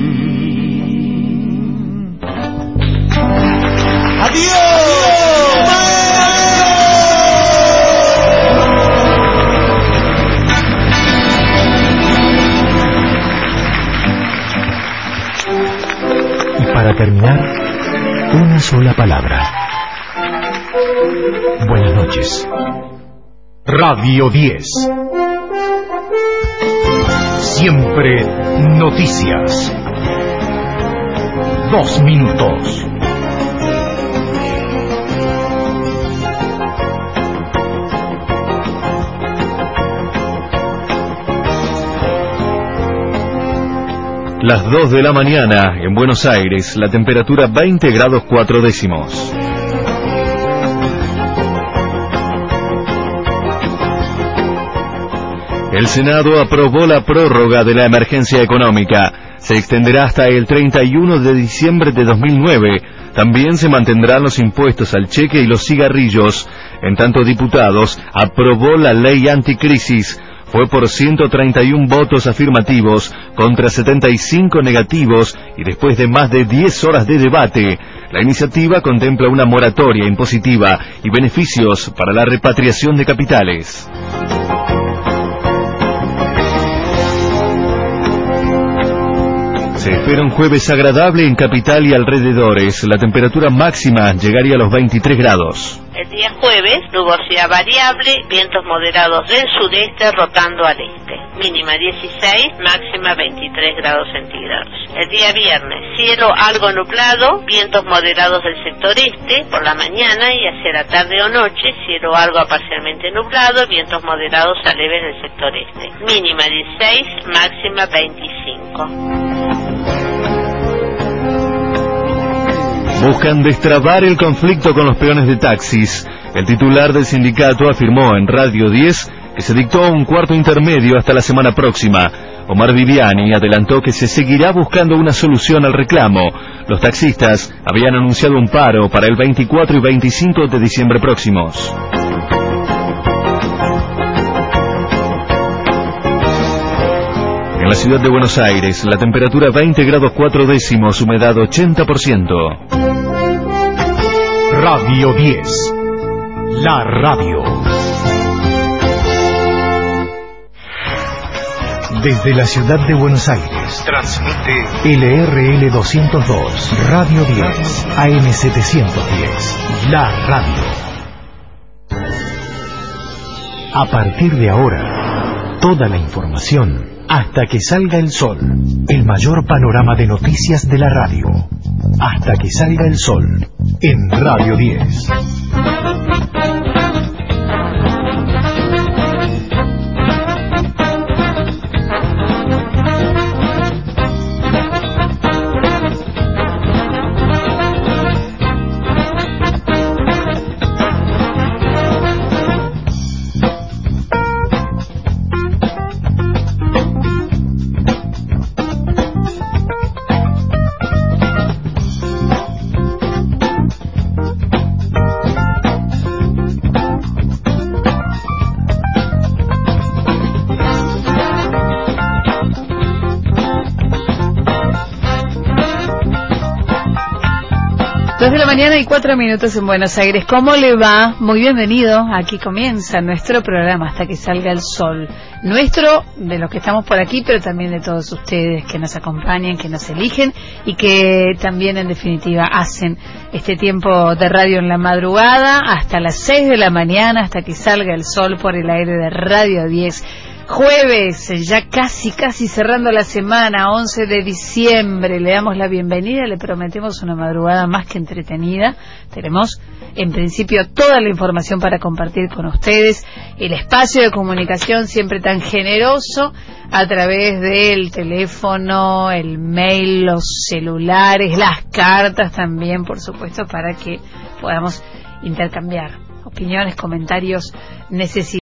Y para terminar, una sola palabra. Buenas noches. Radio 10. Siempre noticias. 2 minutos. Las 2 de la mañana en Buenos Aires, la temperatura 20 grados 4 décimos. El Senado aprobó la prórroga de la emergencia económica. Se extenderá hasta el 31 de diciembre de 2009. También se mantendrán los impuestos al cheque y los cigarrillos. En tanto, diputados aprobó la ley anticrisis. Fue por 131 votos afirmativos contra 75 negativos y después de más de 10 horas de debate. La iniciativa contempla una moratoria impositiva y beneficios para la repatriación de capitales. Se espera un jueves agradable en capital y alrededores. La temperatura máxima llegaría a los 23 grados. El día jueves, nubosidad variable, vientos moderados del sureste rotando al este. Mínima 16, máxima 23 grados centígrados. El día viernes, cielo algo nublado, vientos moderados del sector este por la mañana y hacia la tarde o noche, cielo algo parcialmente nublado, vientos moderados a leves del sector este. Mínima 16, máxima 25. Buscan destrabar el conflicto con los peones de taxis. El titular del sindicato afirmó en Radio 10 que se dictó un cuarto intermedio hasta la semana próxima. Omar Viviani adelantó que se seguirá buscando una solución al reclamo. Los taxistas habían anunciado un paro para el 24 y 25 de diciembre próximos. En la ciudad de Buenos Aires, la temperatura 20 grados 4 décimos, humedad 80%. Radio 10. La radio. Desde la ciudad de Buenos Aires, transmite LRL 202, Radio 10, AM 710, La radio. A partir de ahora, toda la información hasta que salga el sol. El mayor panorama de noticias de la radio. Hasta que salga el sol. En Radio 10. 2:04 a.m. en Buenos Aires. ¿Cómo le va? Muy bienvenido. Aquí comienza nuestro programa hasta que salga el sol. Nuestro, de los que estamos por aquí, pero también de todos ustedes que nos acompañan, que nos eligen y que también en definitiva hacen este tiempo de radio en la madrugada hasta las 6 de la mañana, hasta que salga el sol por el aire de Radio 10. Jueves, ya casi cerrando la semana, 11 de diciembre, le damos la bienvenida, le prometemos una madrugada más que entretenida. Tenemos, en principio, toda la información para compartir con ustedes, el espacio de comunicación siempre tan generoso, a través del teléfono, el mail, los celulares, las cartas también, por supuesto, para que podamos intercambiar opiniones, comentarios, necesidades.